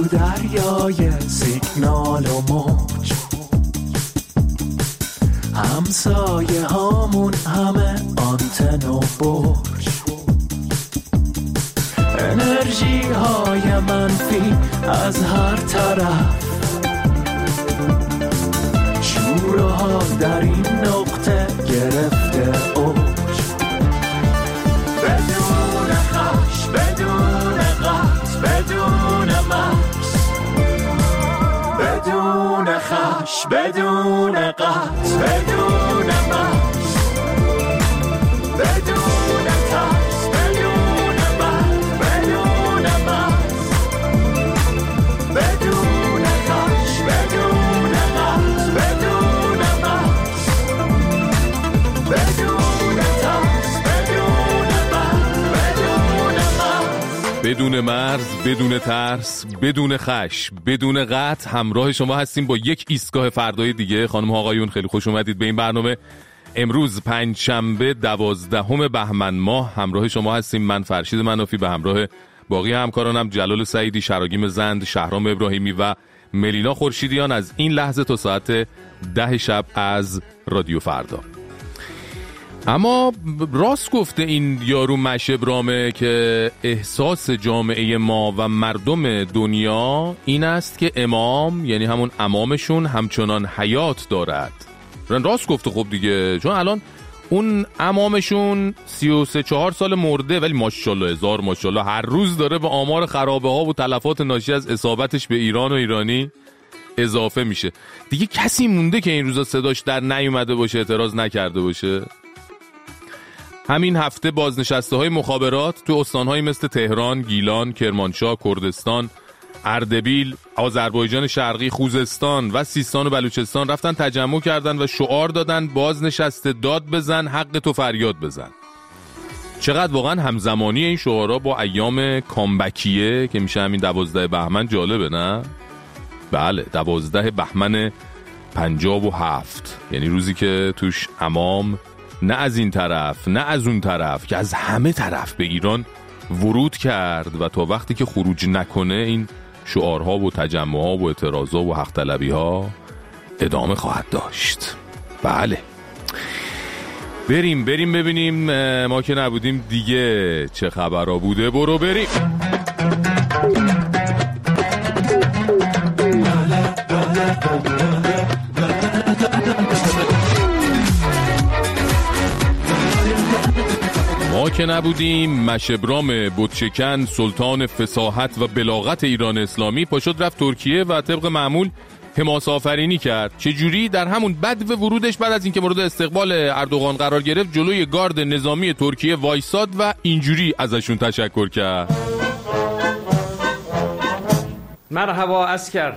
تو دریای سیگنال و موج، همسایه هامون همه آنتن و برج، انرژی های منفی از هر طرف، شور و حال در این نقطه گرفته اوج، بدون خش، بدون قط، بدون مرز، بدون خش، بدون قط، بدون مرز، بدون ترس، بدون مرز، بدون مرز، بدون خش، بدون قط، بدون مرز، بدون ترس، بدون مرز، بدون مرز، بدون مرز، بدون ترس، بدون خش، بدون قطع. همراه شما هستیم با یک ایستگاه فردای دیگه. خانم ها آقایون خیلی خوش اومدید به این برنامه. امروز پنجشنبه 12 بهمن ماه همراه شما هستیم. من فرشید منافی به همراه باقی همکارانم جلال سعیدی، شراگیم زند، شهرام ابراهیمی و ملینا خورشیدیان از این لحظه تا ساعت 10 شب از رادیو فردا. اما راست گفته این یارو مشبرامه که احساس جامعه ما و مردم دنیا این است که امام، یعنی همون امامشون، همچنان حیات دارد. راست گفته خب دیگه، چون الان اون امامشون 33-4 سال مرده، ولی ماشاءالله هزار ماشاءالله هر روز داره به آمار خرابه ها و تلفات ناشی از اصابتش به ایران و ایرانی اضافه میشه. دیگه کسی مونده که این روزا صداش در نیومده باشه، اعتراض نکرده باشه؟ همین هفته بازنشسته های مخابرات تو استانهایی مثل تهران، گیلان، کرمانشاه، کردستان، اردبیل، آذربایجان شرقی، خوزستان و سیستان و بلوچستان رفتن تجمع کردن و شعار دادن بازنشسته داد بزن، حق تو فریاد بزن. چقدر واقعا همزمانی این شعارها با ایام کامبکیه که میشه همین 12 بهمن جالبه، نه؟ بله، 12 بهمن 57، یعنی روزی که توش امام نه از این طرف نه از اون طرف که از همه طرف به ایران ورود کرد و تا وقتی که خروج نکنه این شعارها و تجمعها و اعتراضها و حق طلبی ها ادامه خواهد داشت. بله، بریم ببینیم ما که نبودیم دیگه چه خبرها بوده. برو بریم. ما که نبودیم مشبرام بتشکن، سلطان فصاحت و بلاغت ایران اسلامی، پاشد رفت ترکیه و طبق معمول حماسه آفرینی کرد. چجوری؟ در همون بدو ورودش بعد از اینکه مورد استقبال اردوغان قرار گرفت جلوی گارد نظامی ترکیه وایساد و اینجوری ازشون تشکر کرد: مرحبا عسکر.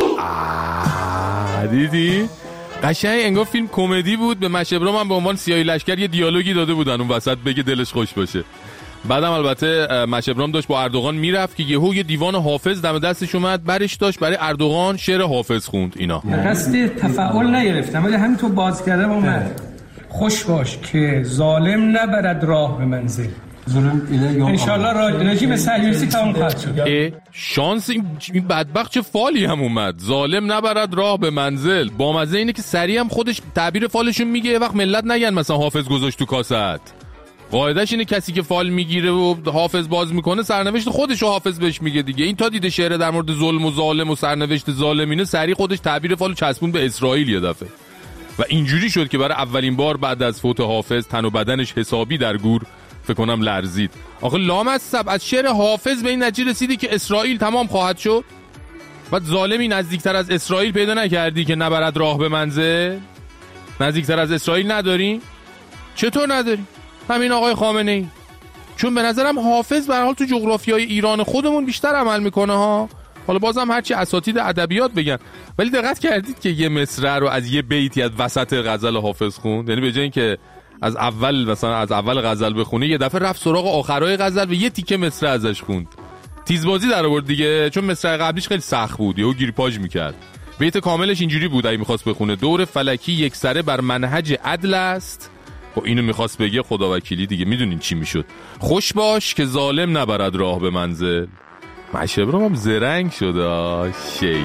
دیدی؟ قشنگ انگار فیلم کمدی بود. به مشبرام هم به عنوان سیاهی لشکر یه دیالوگی داده بودن اون وسط بگه دلش خوش باشه. بعدم البته مشبرام داشت با اردوغان میرفت که یهو یه دیوان حافظ دم دستش اومد، برش داشت برای اردوغان شعر حافظ خوند. اینا قصد تفاعل نگرفتم ولی همینطور باز کردم اومد. خوش باش که ظالم نبرد راه به منزل. انشالله رژیم صهیونیستی تمام خواهد شد. شانس این بدبخت چه فالی هم اومد. ظالم نبرد راه به منزل. با مزه اینه که سریع هم خودش تعبیر فالشون میگه، یه وقت ملت نگن مثلا حافظ گذاشت تو کاست. قاعدش اینه کسی که فال میگیره و حافظ باز میکنه سرنوشت خودشو حافظ بهش میگه دیگه. این تا دیده شعر در مورد ظلم و ظالم و سرنوشت ظالمینه، سریع خودش تعبیر فالو چسبون به اسرائیل یه دفعه. و اینجوری شد که برای اولین بار بعد از فوت حافظ تن و بدنش حسابی در گور فکر کنم لرزید. آخه لامصب از شعر حافظ به این نتیجه رسیدی که اسرائیل تمام خواهد شد؟ بعد ظالمی نزدیکتر از اسرائیل پیدا نکردی که نبرد راه به منزل؟ نزدیکتر از اسرائیل نداری؟ چطور نداری؟ همین آقای خامنه ای. چون به نظرم حافظ به هر حال تو جغرافیای ایران خودمون بیشتر عمل میکنه ها. حالا بازم هرچی اساتید ادبیات بگن، ولی دقت کردید که یه مصرع رو از یه بیتی از وسط غزل حافظ خوند؟ یعنی به جای اینکه از اول غزل بخونه یه دفعه رفت سراغ آخرای غزل و یه تیکه مصرع ازش خوند. تیزبازی در آورد دیگه، چون مصرع قبلیش خیلی سخت بود، یهو گیرپاژ میکرد. بیت کاملش اینجوری بود اگه می‌خواست بخونه: دور فلکی یک سره بر منهج عدل است. خب اینو می‌خواست بگه خدا وکیلی دیگه میدونین چی میشد. خوش باش که ظالم نبرد راه به منزل. مشهبرم هم زرنگ شده شیط.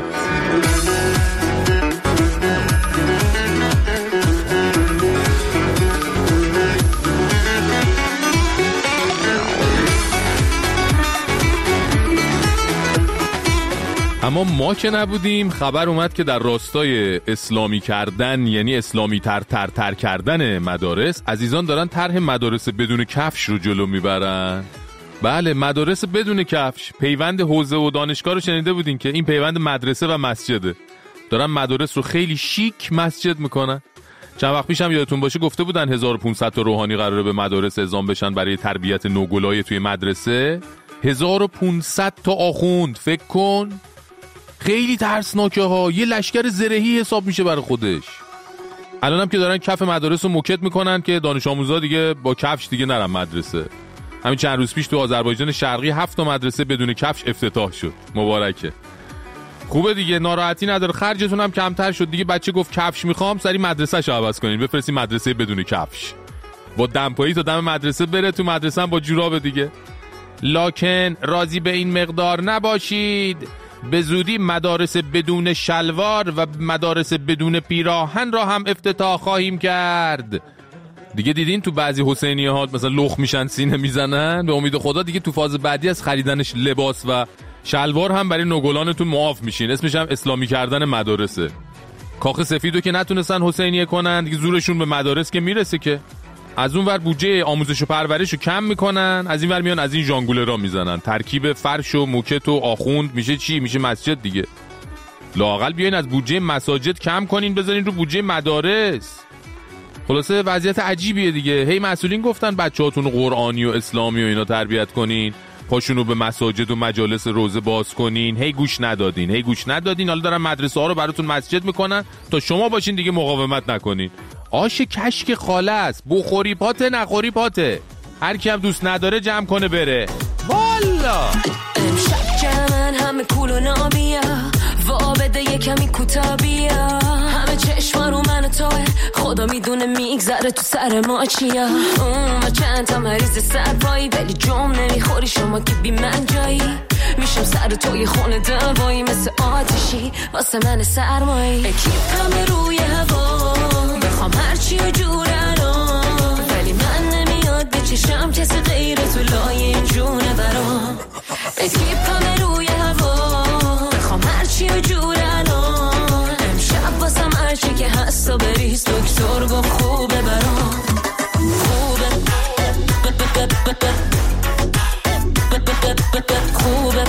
اما ما که نبودیم، خبر اومد که در راستای اسلامی کردن، یعنی اسلامی تر کردن مدارس، عزیزان دارن طرح مدارس بدون کفش رو جلو میبرن. بله، مدارس بدون کفش. پیوند حوزه و دانشگاه رو شنیده بودین که این پیوند مدرسه و مسجده. دارن مدارس رو خیلی شیک مسجد میکنن. چند وقت پیشم یادتون باشه گفته بودن 1500 تا روحانی قراره به مدارس اعزام بشن برای تربیت نوگلای توی مدرسه. 1500 تا آخوند، فکر کن. خیلی ترسناکه ها. یه لشکر زرهی حساب میشه برای خودش. الانم که دارن کف مدارس رو موکت میکنن که دانش آموزا دیگه با کفش دیگه نرن مدرسه. همین چند روز پیش تو آذربایجان شرقی 7 مدرسه بدون کفش افتتاح شد. مبارکه. خوبه دیگه، ناراحتی نداره، خرجتون هم کمتر شد دیگه. بچه گفت کفش میخوام، سری مدرسه‌شو عوض کنین، بفرستین مدرسه بدون کفش. با دمپایی تا دم مدرسه بره، تو مدرسه هم با جوراب دیگه. لکن راضی به این مقدار نباشید. به زودی مدارس بدون شلوار و مدارس بدون پیراهن را هم افتتاح خواهیم کرد. دیگه دیدین تو بعضی حسینیه ها مثلا لخ میشن، سینه میزنن. به امید خدا دیگه تو فاز بعدی از خریدنش لباس و شلوار هم برای نوگلانتون معاف میشین. اسمش هم اسلامی کردن مدارسه. کاخ سفیدو که نتونستن حسینیه کنن دیگه، زورشون به مدارس که میرسه که. از اون ور بودجه آموزش و پرورش رو کم میکنن، از این ور میان از این ژانگوله را میزنن. ترکیب فرش و موکت و آخوند میشه چی؟ میشه مسجد دیگه. لااقل بیاین از بودجه مساجد کم کنین، بذارین رو بودجه مدارس. خلاصه وضعیت عجیبیه دیگه. هی مسئولین گفتن بچه‌هاتون قرآنی و اسلامی و اینا تربیت کنین، پاشونو به مساجد و مجالس روزه باز کنین. هی گوش ندادین. حالا دارن مدرسه ها رو براتون مسجد میکنن تا شما باشین دیگه مقاومت نکنین. آش کشک خاله است، بخوری پاته نخوری پاته. هر کی هم دوست نداره جمع کنه بره. والا امشب جمعن همه کول و نابیا، وا بده یه کمی کوتابیا. همه چشما رو من و توه، خدا میدونه میگذره تو سر ما چیا. و چند تا مریض سرپایی، ولی جم نمیخوری شما که بی من جایی. میشم سر توی خونه دوایی، مثل آتشی واسه من سرمایی. اکیپ همه روی هوا، بخوام هرچی و جورنم، ولی من نمیاد بچشم کسی غیر تو لای این جونه برام. اکیپ همه روی هوا، بخوام هرچی و جورنم، امشب واسم هرچی که هست و بریز دکتر گفت خوبه برام. خوبه خوبه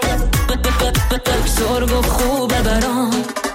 دکتر گفت خوبه برام.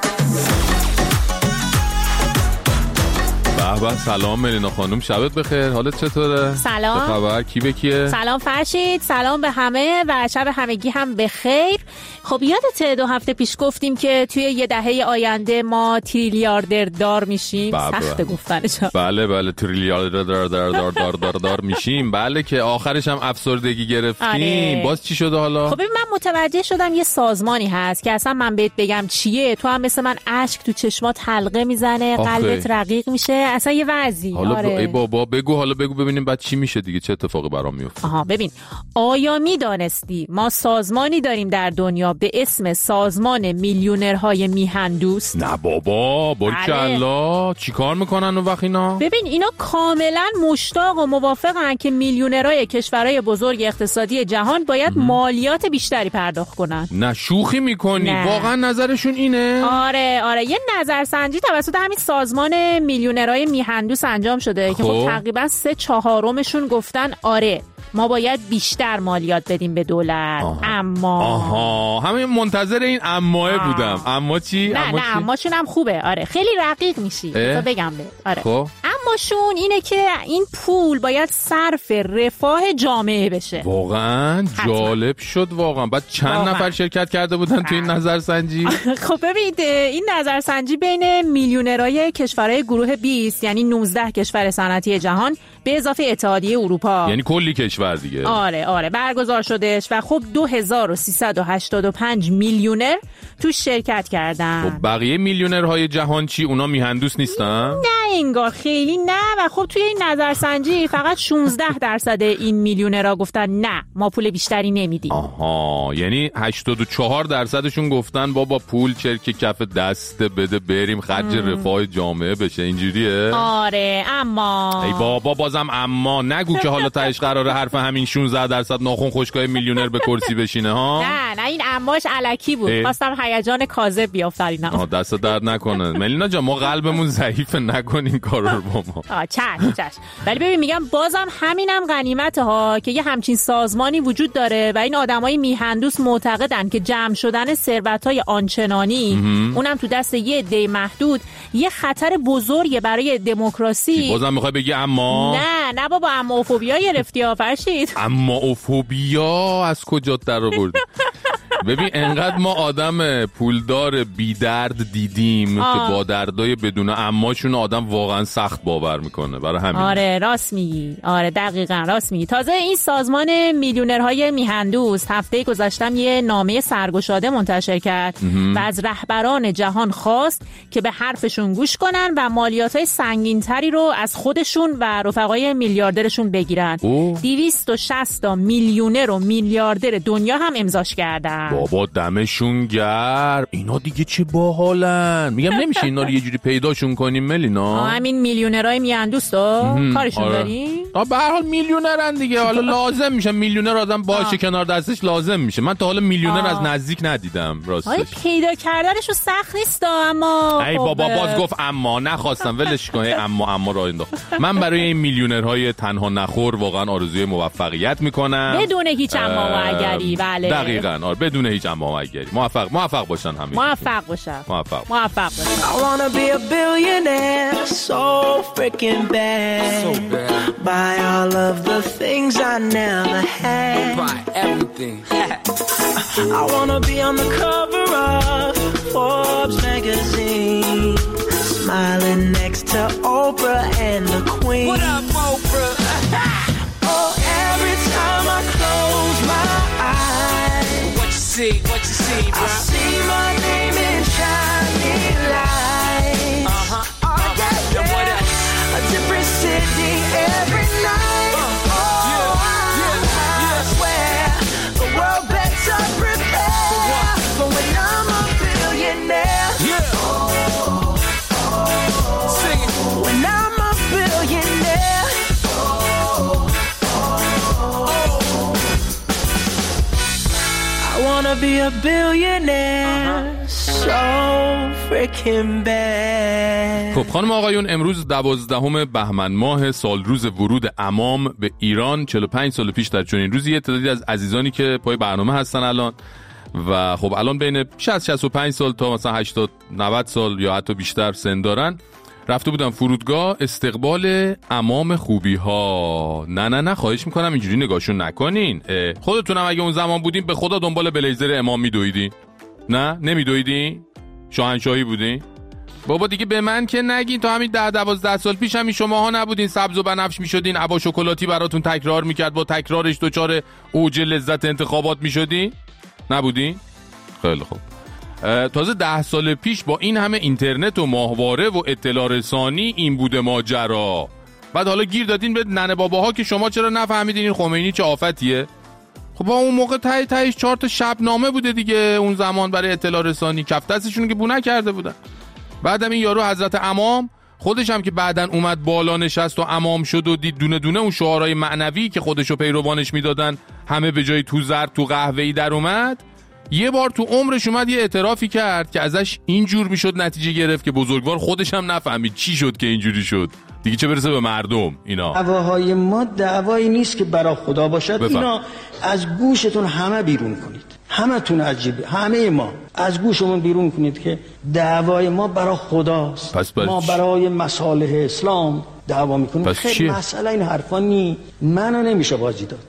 به سلام ملینا خانم، شبت بخیر، حالت چطوره؟ سلام. خبر کی به کیه؟ سلام فرشید، سلام به همه و شب همگی هم بخیر. خب یادت 2 هفته پیش گفتیم که توی یه دهه آینده ما تریلیاردر دار میشیم؟ سخت گفتنش. بله تریلیاردر دار میشیم. بله که آخرش هم افسردگی گرفتیم. آره. باز چی شده حالا؟ خب ببین، من متوجه شدم یه سازمانی هست که اصلا من بهت بگم چیه تو هم مثل من اشک تو چشمات حلقه میزنه، قلبت رقیق میشه، اصلا یه وضعی. حالا آره. ای بابا بگو ببینیم بعد چی میشه دیگه، چه اتفاقی برام میفته. ببین، آیا میدانستی ما سازمانی داریم در دنیا به اسم سازمان میلیونرهای میهن دوست؟ نه بابا، باریکالله. چی کار میکنن اون وقت اینا؟ ببین اینا کاملا مشتاق و موافقن که میلیونرهای کشورهای بزرگ اقتصادی جهان باید مالیات بیشتری پرداخت کنن. نه شوخی میکنی؟ واقعا نظرشون اینه؟ آره یه نظرسنجی توسط همین سازمان میلیونرهای میهندوس انجام شده که خب تقریبا 3/4 گفتن آره ما باید بیشتر مالیات بدیم به دولت. اما همه منتظر این اماه بودم. اما چی؟ نه اماشون هم خوبه. آره خیلی رقیق میشی تا بگم به. آره خب اماشون اینه که این پول باید صرف رفاه جامعه بشه. واقعا جالب شد واقعا. بعد چند نفر شرکت کرده بودن تو این نظرسنجی؟ خب ببینید، این نظرسنجی بین میلیونرهای کشورهای گروه 20 یعنی 19 کشور صنعتی جهان به اضافه اتحادیه اروپا، یعنی کلی کشور دیگه. آره برگزار شدش و خب 2385 میلیونر تو شرکت کردن. خب بقیه میلیونرهای جهان چی؟ اونا میهندوس نیستن؟ نه انگار خیلی خیلی نه. و خب توی این نظرسنجی فقط 16% این میلیونرها گفتن نه ما پول بیشتری نمیدیم. آها، یعنی 84%شون گفتن بابا پول چرک کف دست بده بریم خرج رفاه جامعه بشه. اینجوریه؟ آره. اما ای بابا بازم اما نگو که حالا تهش قراره حرف همین 16% ناخن خشکای میلیونر به کرسی بشینه ها. نه این اماش الکی بود. خواستم هیجان کاذب بیافترینم. دست درد نکنه. ملینا جان ما قلبمون ضعیفه، نکن این کارا رو با ما. چش. ولی ببین میگم بازم همینم غنیمته ها که یه همچین سازمانی وجود داره و این آدمای میهندوس معتقدن که جمع شدن ثروت‌های آنچنانی اونم تو دست یه عده محدود یه خطر بزرگه برای دموکراسی. بازم میخوای بگی اما؟ نه بابا اما اوفوبیا گرفتی فرشید. اما اوفوبیا از کجا در آوردی؟ ببین انقدر ما آدم پولدار بی درد دیدیم که با دردای بدون اماشون آدم واقعا سخت باور میکنه. برای همین آره راست میگی. آره دقیقاً راست میگی. تازه این سازمان میلیونرهای میهندوس هفته گذشتم یه نامه سرگشاده منتشر کرد و از رهبران جهان خواست که به حرفشون گوش کنن و مالیات‌های سنگین‌تری رو از خودشون و رفقای میلیاردرشون بگیرن. 260 میلیونر و میلیاردر دنیا هم امضاش کردن. بابا دمشون گرم. اینا دیگه چه باحالن. میگم نمیشه اینا رو یه جوری پیداشون کنیم ملینا؟ همین میلیونرای میهندوس کارشون داریم. به هر حال میلیونرن دیگه. حالا لازم میشه میلیونر آدم باشه کنار دستش لازم میشه. من تا حالا میلیونر از نزدیک ندیدم راستش. پیدا کردنشو سخت نیست اما ای بابا باز گفت اما نخواستم ولش کنه. اما راه انداخت. من برای این میلیونرهای تنها نخور واقعا آرزوی موفقیت میکنم بدون هیچ اما و اگری. بله دقیقاً. بدون هیچ اما و اگری. موفق باشن همه. موفق باشن. I wanna be a billionaire, so freaking bad. Buy all of the things I never had. Buy everything. I wanna be on the cover of Forbes magazine, smiling next to Oprah and the Queen. What up, Oprah? Oh, every time I close my eyes, What you see, bro? I see my name in shining lights. Oh, yeah. What up? A different city every night. I swear the world better prepare for when I'm a billionaire. Sing it. When I'm a billionaire. I wanna be a billionaire, so freaking bad. خب خانم آقایون، امروز 12 بهمن ماه سال روز ورود امام به ایران. 45 سال پیش در چنین روزی یه تعدادی از عزیزانی که پای برنامه هستن الان و خب الان بین 60-65 سال تا مثلا 80-90 سال یا حتی بیشتر سن دارن، رفته بودم فرودگاه استقبال امام خوبی ها. نه خواهش میکنم اینجوری نگاهشون نکنین. خودتونم اگه اون زمان بودین به خدا دنبال بلیزر امام میدویدین؟ نه نمیدویدین؟ شاهنشاهی بودین؟ بابا دیگه به من که نگین. تا همین 10-12 سال پیش همین شماها نبودین سبز و بنفش میشدین، عبا شکلاتی براتون تکرار میکرد، با تکرارش دچار اوج لذت انتخابات میشدین؟ نبودین؟ خیلی خوب. تازه 10 سال پیش با این همه اینترنت و ماهواره و اطلاع رسانی این بوده ماجرا. بعد حالا گیر دادین به ننه باباها که شما چرا نفهمیدین این خمینی چه آفتیه. خب با اون موقع تهش 4 تا شبنامه بوده دیگه اون زمان برای اطلاع رسانی، کف دستشون که بو نکرده بودن. بعدم این یارو حضرت امام خودش هم که بعدن اومد بالا نشست و امام شد و دید دونه دونه اون شعارهای معنوی که خودشو پیروانش میدادن همه به جای تو زرد تو قهوه‌ای در اومد. یه بار تو عمرش اومد یه اعترافی کرد که ازش اینجور میشد نتیجه گرفت که بزرگوار خودش هم نفهمید چی شد که اینجوری شد دیگه، چه برسه به مردم. اینا دعواهای ما دعوایی نیست که برای خدا باشد. اینا از گوشتون همه بیرون کنید، همتون عجیبه، همه ما از گوشمون بیرون کنید که دعوای ما برای خداست. ما برای مصالح اسلام دعوا میکنیم. خیلی مسئله این حرفا نی، منو نمیشه بازی داد.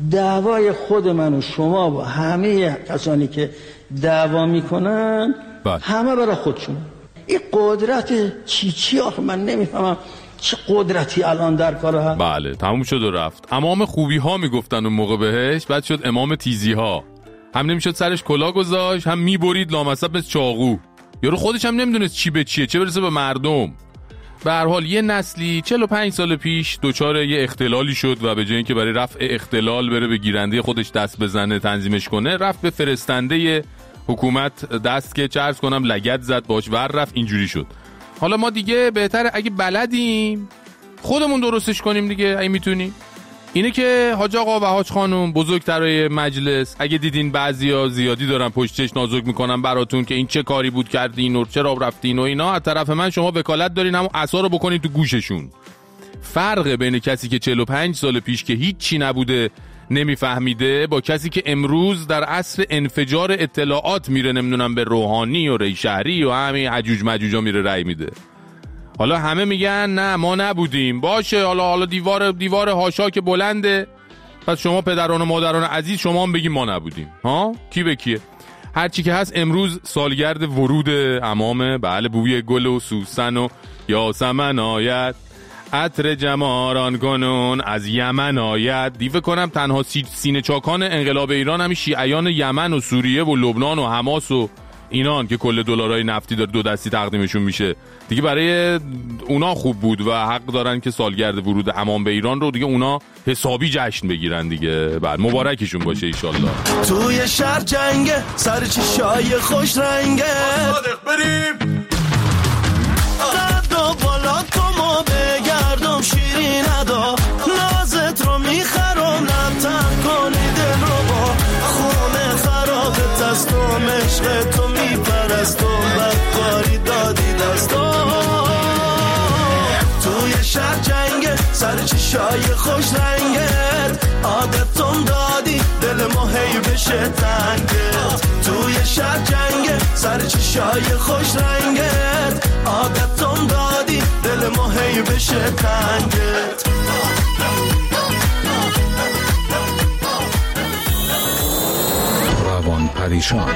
دعوای خود من و شما و همه کسانی که دعوا میکنن همه برای خودشون. این قدرت چی آخه من نمیفهمم چه قدرتی الان در کار هست. بله تموم شد و رفت. امام خوبی ها میگفتن اون موقع بهش، بعد شد امام تیزی ها. هم نمیشد سرش کلا گذاشت، هم میبرید لامصب مثل چاقو. یارو خودش هم نمیدونست چی به چیه، چه برسه به مردم. به هر حال یه نسلی 45 سال پیش دچار یه اختلالی شد و به جای اینکه برای رفع اختلال بره به گیرنده خودش دست بزنه تنظیمش کنه، رفت به فرستنده حکومت دست که چرز کنم لگد زد باش ور رفت، اینجوری شد. حالا ما دیگه بهتره اگه بلدیم خودمون درستش کنیم دیگه، اگه میتونیم. اینه که حاج آقا و حاج خانم بزرگترای مجلس، اگه دیدین بعضیا زیادی دارن پشتش نازک میکنن براتون که این چه کاری بود کردین و چرا رفتین و اینا، از طرف من شما وکالت دارین همون عصا رو بکنین تو گوششون. فرق بین کسی که 45 سال پیش که هیچی نبوده نمیفهمیده با کسی که امروز در عصر انفجار اطلاعات میره نمیدونم به روحانی و ری شهری و همین عجوج مجوجا میره رأی میده. حالا همه میگن نه ما نبودیم، باشه حالا دیوار هاشا که بلنده، پس شما پدران و مادران عزیز شما هم بگیم ما نبودیم. ها کی به کیه؟ هرچی که هست امروز سالگرد ورود عمامه. بله بوی گل و سوسن و یاسمن آید، عطر جماران کنون از یمن آید. دیو کنم تنها سینه چاکان انقلاب ایران همین شیعیان یمن و سوریه و لبنان و حماس و اینان که کل دلارای نفتی داره دو دستی تقدیمشون میشه دیگه. برای اونا خوب بود و حق دارن که سالگرد ورود عمام به ایران رو دیگه اونا حسابی جشن بگیرن دیگه. بعد مبارکشون باشه ایشالله. توی شهر جنگه سر چشای خوش رنگه، صادق بریم قد و بالا تو ما بگردم شیرین ادا، نازت رو میخرم نبتر کنی دل رو با خونه خرابت است و مشق تو میپرستم بدکاری دادی دستم. توی شهر جنگه سر چشای خوش رنگت، عادتم دادی دل ما هی بشه تنگت. توی شهر جنگه سر چشای خوش رنگت، عادتم دادی دل ما هی بشه تنگت. روان پریشان.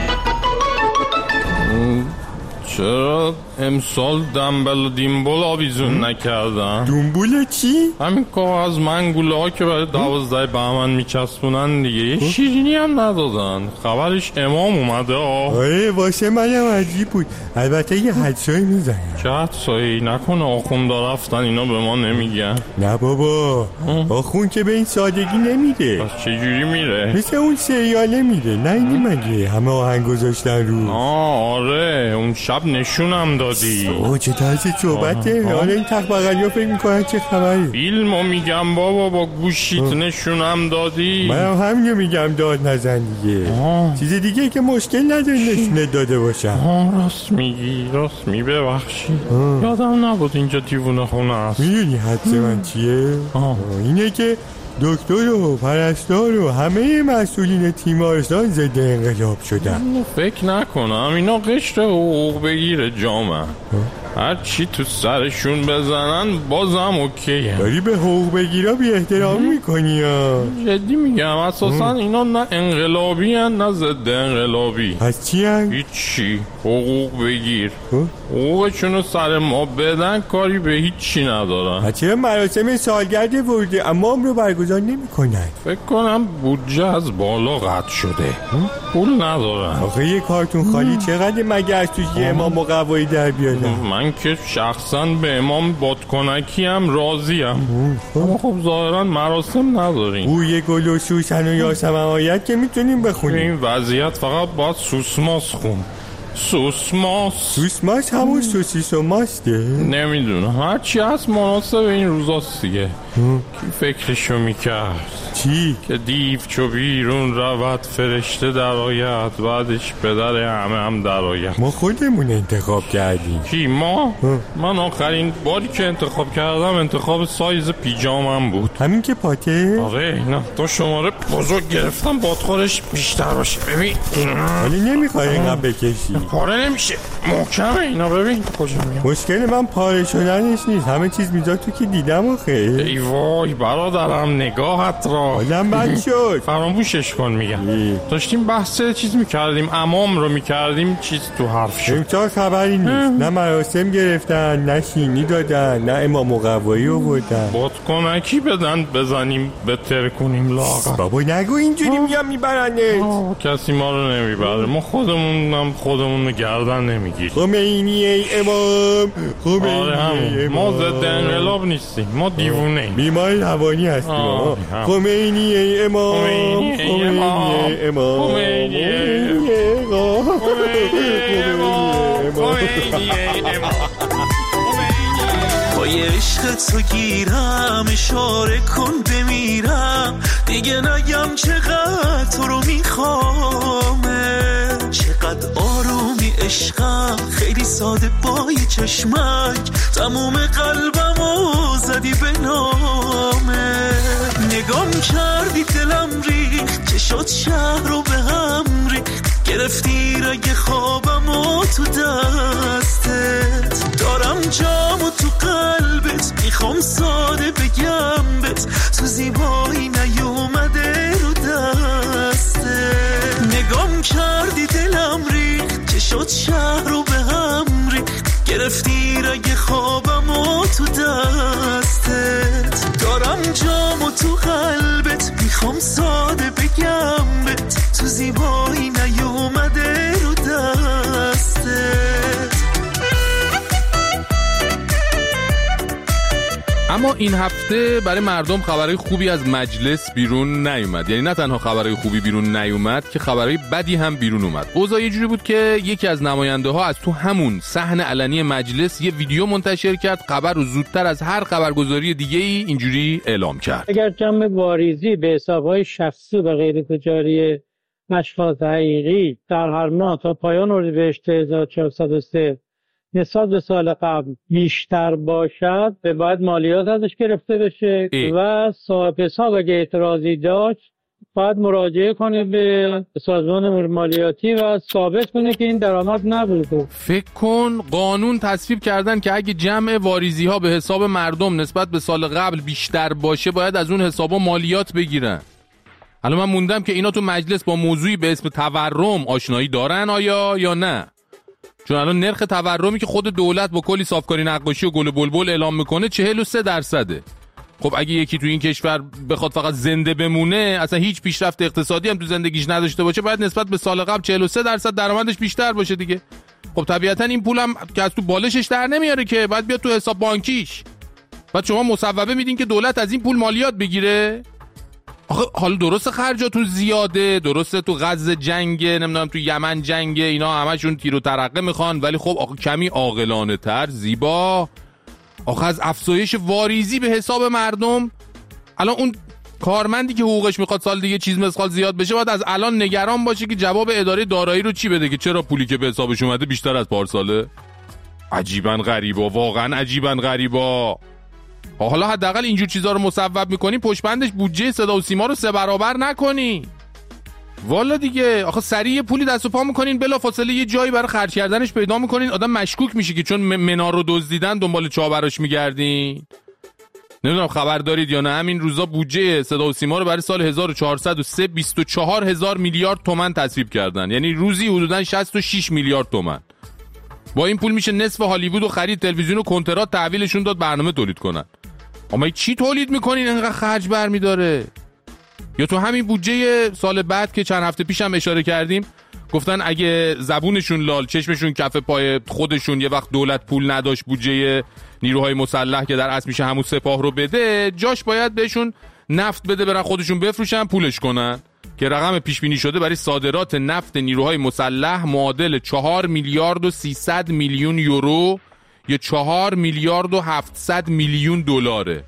چرا امسال دنبل و دیمبل آویزون نکردن؟ دنبول چی؟ همین کاغذ منگوله ها که برای 12 بهمن میچسبونن دیگه. یه شیرینی هم ندادن. خبرش امام اومده. آره واسه منم عجیب بود. البته یه حدسایی میزنن. چه حدسایی؟ نکنه آخوندا رفتن اینا به ما نمیگن؟ نه بابا آخون که به این سادگی نمیده. پس چجوری میره؟ مثل اون سریاله میره. نه اینی مگه همه آهنگ گذاشتن رو. آره اون شب نشونم دادی. چه طرز صحبته. حالا این تق بغلیا فکر میکنن چه خبری. فیلمو میگم بابا با گوشیت نشونم دادی. منم همینو میگم داد نزن دیگه. چیز دیگه که مشکل نداره نشونه داده باشم. راست میگی ببخشی یادم نبود اینجا دیوونه خونه است. میدونی حدس من چیه؟ اینه که دکتر و پرستار و همه مسئولین تیمارستان ضد انقلاب شدن. فکر نکنم اینا قشر حقوق بگیر جامعه. هر چی تو سرشون بزنن بازم اوکیه. داری به حقوق بگیرا بی احترامی میکنی ها. جدی میگم اساسا اینا نه انقلابی هن نه ضد انقلابی. پس چی هن؟ هیچی. حقوق بگیر. حقوقشونو سر ما بدن کاری به هیچی ندارن. چرا مراسم سالگرد ورود عمام رو برگزار نمی کنن؟ فکر کنم بودجه از بالا قطع شده. پول ندارن. آخه یه کارتون خالی چقدر مگه از توش یه امام مقوایی در بیادن؟ من که شخصا به امام بادکنکی هم راضیم. اما خب ظاهرا مراسم نداریم. بوی گل و سوسن و یاسمن آید که میتونیم بخونیم. این وضعیت فقط باید سوسماس خون. سوسماس همون سوسیس و ماسته؟ نمیدونم هرچی هست مناسب این روزاست دیگه. کی فکرشو میکرد؟ چی؟ که دیو چو بیرون رود فرشته در آید بعدش پدر همه هم در آید. ما خودمون انتخاب کردیم. کی ما؟ من آخرین باری که انتخاب کردم انتخاب سایز پیجامم بود. همین که پاته؟ آره نه تو شماره بزرگ گرفتم بادخورش بیشتر باشه. ببین ولی نمیخوای اینقدر بکشی. پاره نمیشه محکمه اینا. ببین کجا میام. مشکل من پاره شدنش نیست. همه چیز میذار تو که دیدم آخه. ای وای برادرم نگاهت را حالم بد شد. فراموشش کن میگم. داشتیم بحث چیز میکردیم عمام رو میکردیم چیز تو حرف شد. امتا خبری نیست. نه مراسم گرفتن نه شینی دادن نه امام مقوایی آوردن. بادکنکی بدن بزنیم بتر کنیم لاغر. بابا نگو اینجوری میگم میبرنت. کسی ما رو نمیبره. ما خودمون اون گردن نمیگیری. خمینی ای امام، آره همون، ما ضد انقلاب نیستیم، ما دیوونه ایم، بیمار روانی هستیم. خمینی ای امام، خمینی ای امام، خمینی ای امام. پای عشق تو گیرم، اشاره کن بمیرم، دیگه نگم چقدر تو رو میخوامه، چقدر آرومی عشقم، خیلی ساده با یه چشمک تموم قلبمو زدی به نامه، نگام کردی دلم ریخت، چه شد شهر رو به هم ریخت، گرفتی رگ خوابمو تو دستت، دارم جامو تو قلبت، میخوام ساده بگم بت، تو زیبایی نیومده رو دستت، نگام کردی دلم ریخت، چه شد شهر رو به هم ریخت، گرفتی رگ خوابمو تو دستت، دارم جامو تو قلبت، میخوام ساده بگم بت، تو زیبایی نیومده رو دستت. اما این هفته برای مردم خبرهای خوبی از مجلس بیرون نیومد. یعنی نه تنها خبرهای خوبی بیرون نیومد که خبرهای بدی هم بیرون اومد. اوضاع یه جوری بود که یکی از نماینده ها از تو همون صحن علنی مجلس یه ویدیو منتشر کرد، خبر رو زودتر از هر خبرگزاری دیگه‌ای اینجوری اعلام کرد. اگر جمع واریزی به حساب‌های شخصی و غیر تجاری اشخاص حقیقی در هر ماه تا پایان اردیبهشت 1403 نسبت به سال قبل بیشتر باشد، به باید مالیات ازش گرفته بشه و صاحب حساب اگه اعتراضی داشت باید مراجعه کنه به سازمان مالیاتی و ثابت کنه که این درآمد نبوده. فکر کن قانون تصویب کردن که اگه جمع واریزی ها به حساب مردم نسبت به سال قبل بیشتر باشه باید از اون حسابا مالیات بگیرن. الان من موندم که اینا تو مجلس با موضوعی به اسم تورم آشنایی دارن آیا یا نه؟ چون الان نرخ تورمی که خود دولت با کلی صافکاری نقاشی و گل بلبل اعلام میکنه 43%. خب اگه یکی تو این کشور بخواد فقط زنده بمونه، اصلا هیچ پیشرفت اقتصادی هم تو زندگیش نداشته باشه، باید نسبت به سال قبل 43% درآمدش بیشتر باشه دیگه. خب طبیعتا این پولم که از تو بالشش در نمیاره که، باید بیاد تو حساب بانکیش. بعد شما مصوبه میدین که دولت از این پول مالیات بگیره. آخه حالا درسته خرجاتون زیاده، درسته تو غزه جنگ، نمیدونم تو یمن جنگ، اینا همشون تیر و ترقه میخوان، ولی خب آخه کمی عاقلانه تر زیبا. آخه از افزایش واریزی به حساب مردم، الان اون کارمندی که حقوقش میخواد سال دیگه چیز مسخال زیاد بشه باید از الان نگران باشه که جواب اداره دارایی رو چی بده که چرا پولی که به حسابش اومده بیشتر از پارساله. عجیباً غریبا، واقعا عجیباً غریبا. حالا حداقل اینجور چیزا رو مصوب میکنی پشت بندش بودجه صدا و سیما رو 3 برابر نکنی. والا دیگه آخه سریع پولی دست و پا میکنین، بلافاصله یه جایی برای خرج کردنش پیدا میکنین، آدم مشکوک میشه که چون منار رو دزدیدن دنبال چابراش میگردین. نمیدونم خبر دارید یا نه، همین روزا بودجه صدا و سیما رو برای سال 1403 24,000 میلیارد تومان تصویب کردن، یعنی روزی حدوداً 66 میلیارد تومان. با این پول میشه نصف هالیوود و خرید تلویزیون و کنترات تحویلشون داد برنامه تولید کنن. اما چی تولید میکنین انقدر خرج برمیداره؟ یا تو همین بودجه سال بعد که چند هفته پیش هم اشاره کردیم، گفتن اگه زبونشون لال چشمشون کف پای خودشون یه وقت دولت پول نداشت بودجه نیروهای مسلح که در اصل میشه همون سپاه رو بده، جاش باید بهشون نفت بده برن خودشون بفروشن پولش کنن، که رقم پیش بینی شده برای صادرات نفت نیروهای مسلح معادل 4 میلیارد و 300 میلیون یورو یا 4 میلیارد و 700 میلیون دلاره.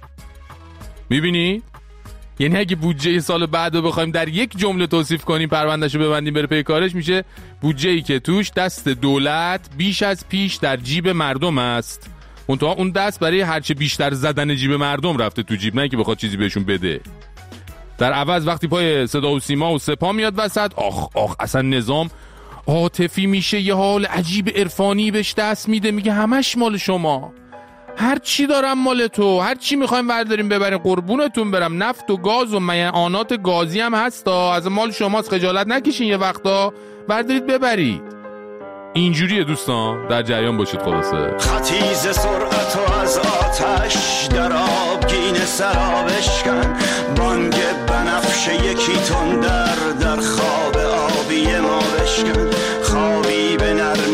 میبینی؟ یعنی اگه بودجه سال بعد رو بخوایم در یک جمله توصیف کنیم، پروندهشو ببندیم بره پی کارش، میشه بودجه‌ای که توش دست دولت بیش از پیش در جیب مردم است. منتها اون دست برای هرچه بیشتر زدن جیب مردم رفته تو جیب، نه که بخواد چیزی بهشون بده. در عوض وقتی پای صدا و سیما و سپاه میاد وسط، آخ اصلا نظام عاطفی میشه، یه حال عجیب عرفانی بهش دست میده، میگه همش مال شما، هر چی دارم مال تو، هر چی میخوایم برداریم ببریم، قربونتون برم، نفت و گاز و معادنات گازی هم هستا، از مال شماست، خجالت نکشین، یه وقتا بردارید ببرید. اینجوریه دوستان، در جریان باشید. خلاصه خطیز سرعت و از آتش در آبگین سرابشکن، بانگ بنفش یکی تون در خواب آبی ما بشکن، خوابی به نرمی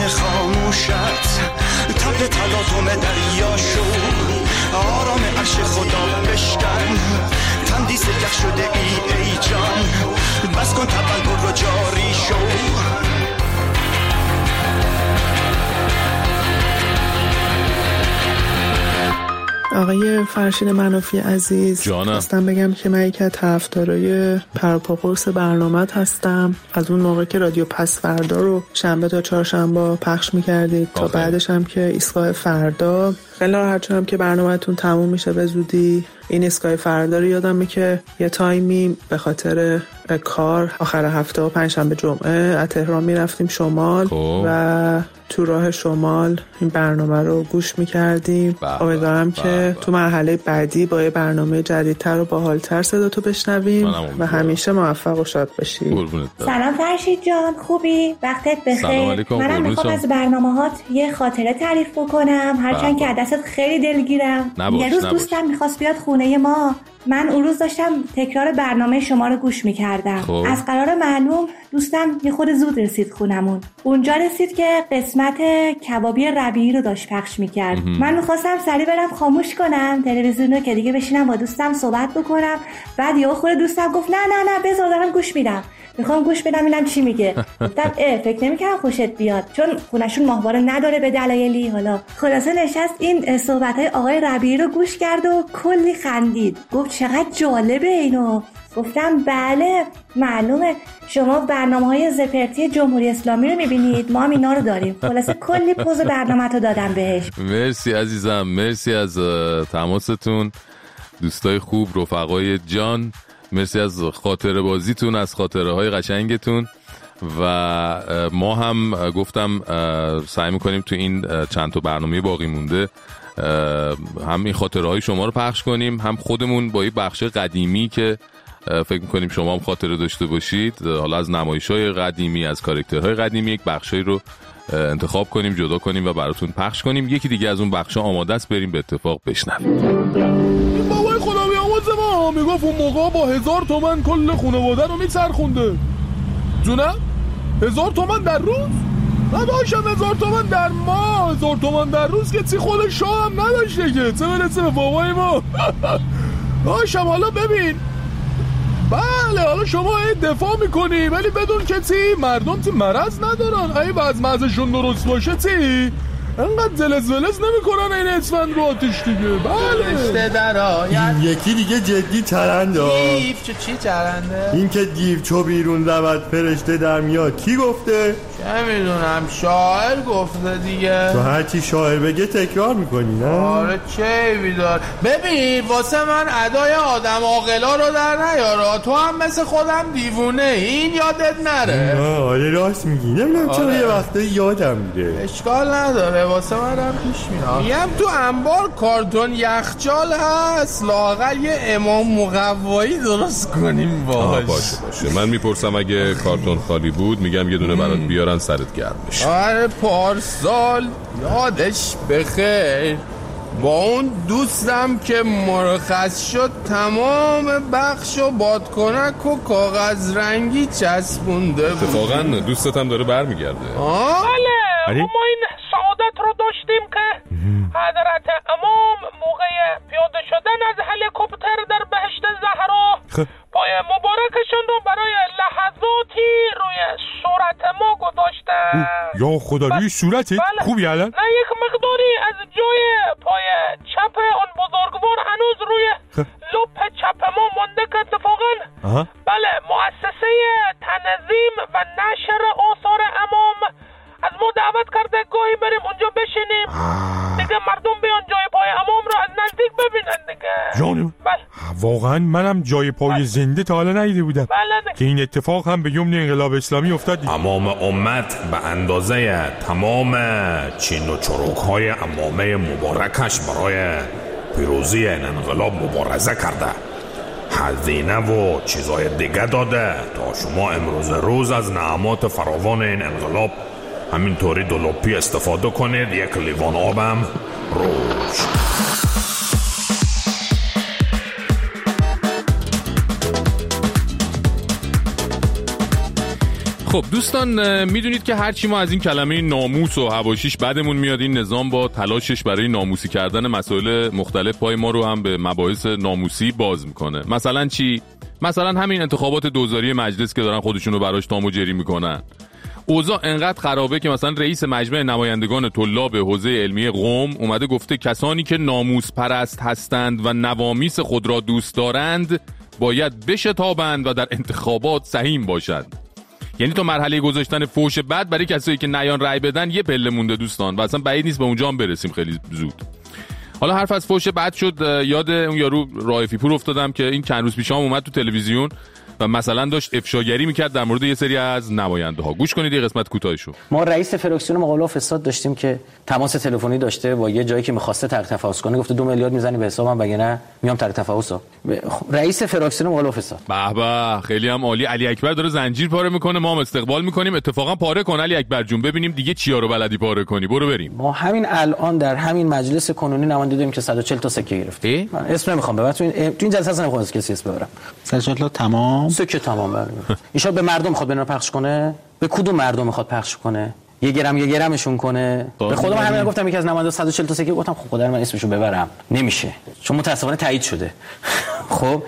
سینه خاموشت تب تلاطم دریا شو آرام عرش خدا بشکن تندی سگه شده ای جان بس کن تقلب رو جاری شو آقای فرشید منافی عزیز، خواستم بگم که من یکی از طرفدارای پرپا قرص برنامه‌ت هستم. از اون موقع که رادیو پس فردا رو شنبه تا چهارشنبه پخش می‌کردید تا بعدش هم که ایستگاه فردا، خیلی ناراحت شدم که برنامه‌تون تموم میشه به زودی. این ایستگاه فردا رو یادمه که یه تایمی به خاطر کار آخر هفته و پنجشنبه جمعه از تهران میرفتیم شمال و تو راه شمال این برنامه رو گوش میکردیم. امیدوارم که تو مرحله بعدی با یه برنامه جدیدتر و باحالتر صداتو بشنویم و همیشه موفق و شاد باشی. سلام فرشید جان، خوبی؟ وقتت بخیر. منم میخوام از برنامه‌هات یه خاطره تعریف بکنم، هرچند که دستت خیلی دلگیرم. یه روز دوستم میخواست بیاد خونه ما. من اون روز داشتم تکرار برنامه شما رو گوش میکردم. از قرار معلوم دوستم یه خود زود رسید خونمون. اونجا رسید که قسمت کبابی ربیعی رو داشت پخش میکرد. من میخواستم سریع برم خاموش کنم تلویزیون رو که دیگه بشینم با دوستم صحبت بکنم. بعد یهو خود دوستم گفت نه بذار دارم گوش میدم، میخوام گوش بدم ببینم چی میگه. گفتم فکر نمی‌کردم خوشت بیاد، چون خونشون ماهواره نداره به دلایلی. حالا خلاصه نشست این صحبت‌های آقای ربیعی رو گوش کرد و کلی خندید. گفت چقدر جالبه اینو. گفتم بله معلومه، شما برنامه‌های زپرتی جمهوری اسلامی رو می‌بینید، ما هم اینا رو داریم. خلاصه کلی پوز برنامه‌تو دادم بهش. مرسی عزیزم، مرسی از تماستون دوستای خوب، رفقای جان. مرسی از خاطره بازیتون، از خاطره های قشنگتون. و ما هم گفتم سعی میکنیم تو این چند تا برنامه باقی مونده هم این خاطره های شما رو پخش کنیم، هم خودمون با این بخش قدیمی که فکر میکنیم شما هم خاطره داشته باشید، حالا از نمایش های قدیمی، از کاراکترهای قدیمی، یک بخشی رو انتخاب کنیم، جدا کنیم و براتون پخش کنیم. یکی دیگه از اون بخشا آماده است، بریم به اتفاق بشنویم. بابای خدا بیامرز ما میگفت اون موقع با 1000 تومن کل خانواده رو میچرخونده. جونم 1000 تومن در روز؟ نداشتم 1000 تومن در ماه. 1000 تومن در روز که چی خود شاه هم نداشته که چه برسه به بابای ما. داشتم. حالا ببین، بله حالا شما دفاع میکنی ولی بدون که چی مردم چی مرض ندارن، ای وزمزشون درست باشه چی انقدر زلز نمیکنن این اسفند رو آتش دیگه. بله یکی دیگه جدی ترنده. دیو چی ترنده؟ این که دیو چو بیرون رود فرشته در میاد کی گفته؟ چه میدونم، شاعر گفته دیگه. تو هرچی شاعر بگه تکرار میکنی نه؟ آره چه بیدار. ببین واسه من ادای آدم عاقلا رو در نیارا، تو هم مثل خودم دیوونه، این یادت نره. آره راست میگی، نمیدونم چرا یه وقته یادم میره. اشکال نداره واسه من هم پیش میاد. میگم تو انبار کارتون یخچال هست، لااقل یه امام مقوایی درست کنیم باش. باشه من میپرسم اگه کارتون خالی بود میگم یه دونه برات بیارن سرت گرم بشه. آره پارسال یادش بخیر با اون دوستم که مرخص شد تمام بخش و بادکنک و کاغذ رنگی چسبونده بود. اتفاقا دوستت هم داره برمیگرده. بله ما این سعادت رو داشتیم که حضرت امام موقع پیاده شدن از هلیکوپتر در بهشت زهرا پای مبارکشون رو برای لحظاتی روی صورت ما گذاشتن. یا خدا روی صورتت؟ خوبی الان؟ نه یک مقداری از جای پای چپ اون بزرگوار هنوز روی لپ چپ ما مونده که اتفاقا بله مؤسسه تنظیم و نشر آثار امام از ما دعوت کرده گاهی بریم اونجا بشینیم دیگه مردم بیان جای پای امام رو از نزدیک ببینن دیگه. جانم واقعا منم جای پای زنده تا حالا ندیده بودم که این اتفاق هم به یمن انقلاب اسلامی افتاد. امام امت به اندازه تمام چین و چروک‌های امامه مبارکش برای پیروزی این انقلاب مبارزه کرده، هزینه و چیزای دیگه داده تا شما امروز روز از نعمات فراوان این انقلاب همینطوری دلوپی استفاده کنید. یک لیوان آبم روش. خب دوستان، میدونید که هرچی ما از این کلمه ناموس و حواشیش بدمون میاد، این نظام با تلاشش برای ناموسی کردن مسائل مختلف پای ما رو هم به مباحث ناموسی باز میکنه. مثلا چی؟ مثلا همین انتخابات دوزاری مجلس که دارن خودشونو براش تام و جری میکنن. اوضاع انقدر خرابه که مثلا رئیس مجمع نمایندگان طلاب حوزه علمی قم اومده گفته کسانی که ناموس پرست هستند و نوامیس خود را دوست دارند باید بشتابند و در انتخابات سهیم باشند. یعنی تو مرحله گذاشتن فوش بد برای کسایی که نیان رأی بدن یه پله مونده دوستان، و اصلا بعید نیست به اونجا هم برسیم خیلی زود. حالا حرف از فوش بد شد، یاد اون یارو رائفی پور افتادم که این چند روز پیشام اومد تو تلویزیون و مثلا داشت افشاگری میکرد در مورد یه سری از نماینده ها. گوش کنید یه قسمت کوتاهشو. ما رئیس فراکسیون مقابله فساد داشتیم که تماس تلفنی داشته با یه جایی که می‌خواسته ترک تفاوض کنه، گفته 2 میلیارد میزنی به حسابم وگرنه میام ترک تفاوض. رئیس فراکسیون مقابله فساد. به به، خیلی هم عالی. علی اکبر داره زنجیر پاره میکنه، ما هم استقبال میکنیم. اتفاقا پاره کن علی اکبر جون، ببینیم دیگه چیا رو بلدی پاره کنی. برو بریم. ما همین الان در همین مجلس کنونی نماینده دادیم که 140 تا سکه گرفته. من اسم نمیخوام ببرم، تو این جلسه اصلا نمیخوام کسی اسم ببرم. 140 تا تمام سکه تمام. ایشالا به مردم میخواد بنا پخش کنه؟ به کدوم مردم میخواد پخش کنه؟ یه گرمشون کنه؟ به خودم همین گفتم، یکی از نماینده 140 تا سکه گفتم خب خدا من اسمشو ببرم، نمیشه چون متاسفانه تایید شده. خب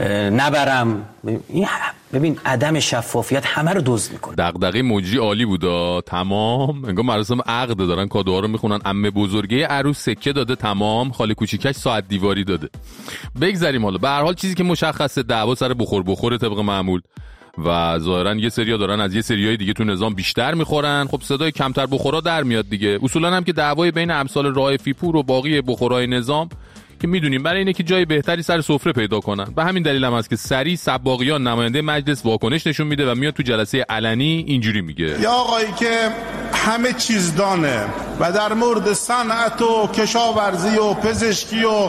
نبرم. ببین عدم شفافیت همه رو دزد میکنه. دغدغه مجری عالی بودا. تمام انگار مراسم عقد دارن کادوها رو میخونن. عمه بزرگه عروس سکه داده تمام، خاله کوچیکش ساعت دیواری داده. بگذریم حالا. به هر حال چیزی که مشخصه دعوا سر بخور طبق معمول و ظاهرا یه سریا دارن از یه سریای دیگه تو نظام بیشتر میخورن. خب صدای کمتر بخورا در میاد دیگه. اصولا هم که دعوای بین امثال رائفی پور و باقی بخورای نظام که میدونیم برای اینه که جای بهتری سر سفره پیدا کنن. به همین دلیل هم هست که سری سباقیان نماینده مجلس واکنش نشون میده و میاد تو جلسه علنی اینجوری میگه: یا آقایی که همه چیز دانه و در مورد صنعت و کشاورزی و پزشکی و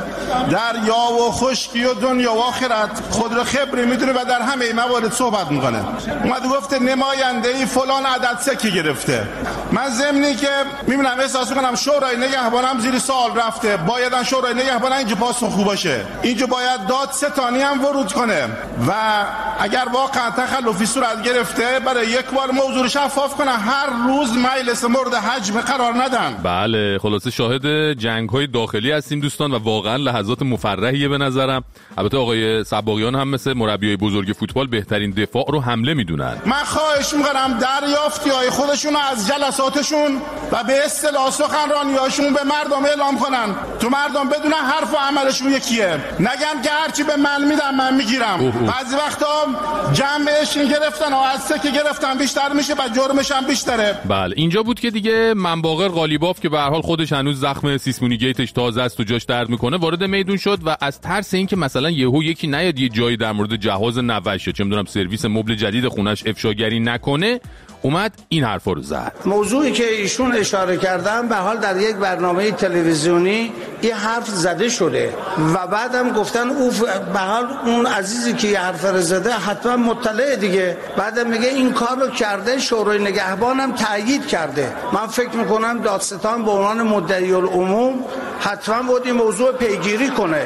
دریا و خشکی و دنیا و آخرت خود رو خبری میدونه و در همه موارد صحبت میکنه. اومده گفته نماینده ای فلان عدد سکه گرفته. من ضمنی که میبینم احساس میکنم شورای نگهبانم زیر سوال رفته. بایدن شورای نگهبان اینجا پاسخگو باشه. اینجا باید دادستانی هم ورود کنه و اگر واقعا تخلفی صورت گرفته برای یک بار موضوع رو شفاف کنه، هر روز مجلس مورد حجم قرار ندن. بله، خلاصه شاهد جنگ‌های داخلی هستیم دوستان و واقعا لحظات مفرحیه به نظرم. البته آقای سباقیان هم مثل مربیای بزرگ فوتبال بهترین دفاع رو حمله میدونن. من خواهش می‌کنم دریافتی‌های خودشون از جلساتشون و به اصطلاح سخنرانی‌هاشون به مردم اعلام کنن، تو مردم بدونن حرف و عملشون یکیه. نگن که هرچی به من میدم من میگیرم. بعضی وقتا جمعش گرفتن و از سکه گرفتن بیشتر میشه و جرمش هم بیشتره. بله، اینجا بود که دیگه منباقر قالیباف که به هر حال خودش هنوز زخم سیسمونی گیتش تازه است و جاش درد میکنه وارد میدون شد و از ترس اینکه مثلا یهو یکی نیاد یه جایی در مورد جهاز نوش یا چه میدونم سرویس مبل جدید خونش افشاگری نکنه، اومد این حرفا رو زد. موضوعی که ایشون اشاره کردن به حال در یک برنامه تلویزیونی این حرف زده شده و بعدم گفتن به حال اون عزیزی که این حرف رو زده حتما مطلع دیگه. بعدم میگه این کار رو کرده، شورای نگهبانم تایید کرده. من فکر میکنم دادستان به عنوان مدعی العموم حتما باید این موضوع پیگیری کنه.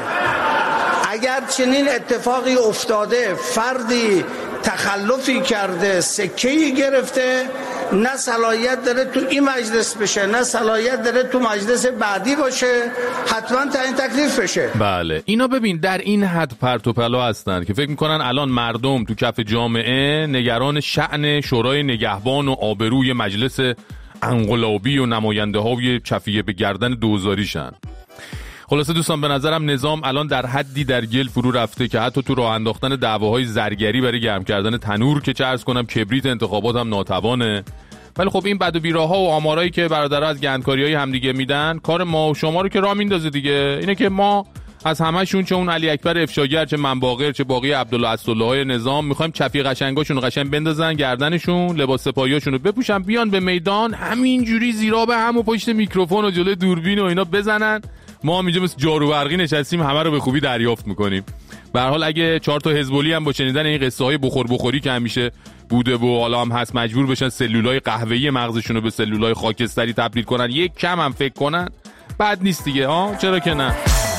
اگر چنین اتفاقی افتاده، فردی تخلفی کرده، سکه‌ای گرفته، نه صلاحیت داره تو این مجلس بشه، نه صلاحیت داره تو مجلس بعدی باشه، حتما تعیین تکلیف بشه. بله، اینا ببین در این حد پرت و پلا هستن که فکر میکنن الان مردم تو کف جامعه نگران شأن شورای نگهبان و آبروی مجلس انقلابی و نماینده های چفیه به گردن دوزاریشن. خلاصه دوستان، به نظرم نظام الان در حدی در گل فرو رفته که حتی تو راه انداختن دعواهای زرگری برای گرم کردن تنور که چه عرض کنم کبریت انتخابات هم ناتوانه. ولی خب این بد و بیراها و آمارایی که برادرها از گندکاری‌های همدیگه میدن کار ما و شما رو که راه میندازه دیگه. اینه که ما از همه‌شون، چه اون علی اکبر افشاگر، چه منباقر، چه باقی عبدالله اسدالله‌های نظام، می‌خوایم چفی قشنگاشون رو قشنگ بندازن گردنشون، لباس سپاهیاشون رو بپوشن، بیان به میدان همینجوری زیرا به هم و پشت میکروفون و جلوی دوربین و اینا بزنن. ما هم اینجا مثل جارو برقی نشستیم همه رو به خوبی دریافت میکنیم. به هر حال اگه 4 تا حزبولی هم با شنیدن این قصه های بخوری که همیشه بوده و حالا هم هست مجبور بشن سلولای قهوه‌ای مغزشون رو به سلولای خاکستری تبدیل کنن، یک کم هم فکر کنن، بد نیست دیگه. چرا که نه.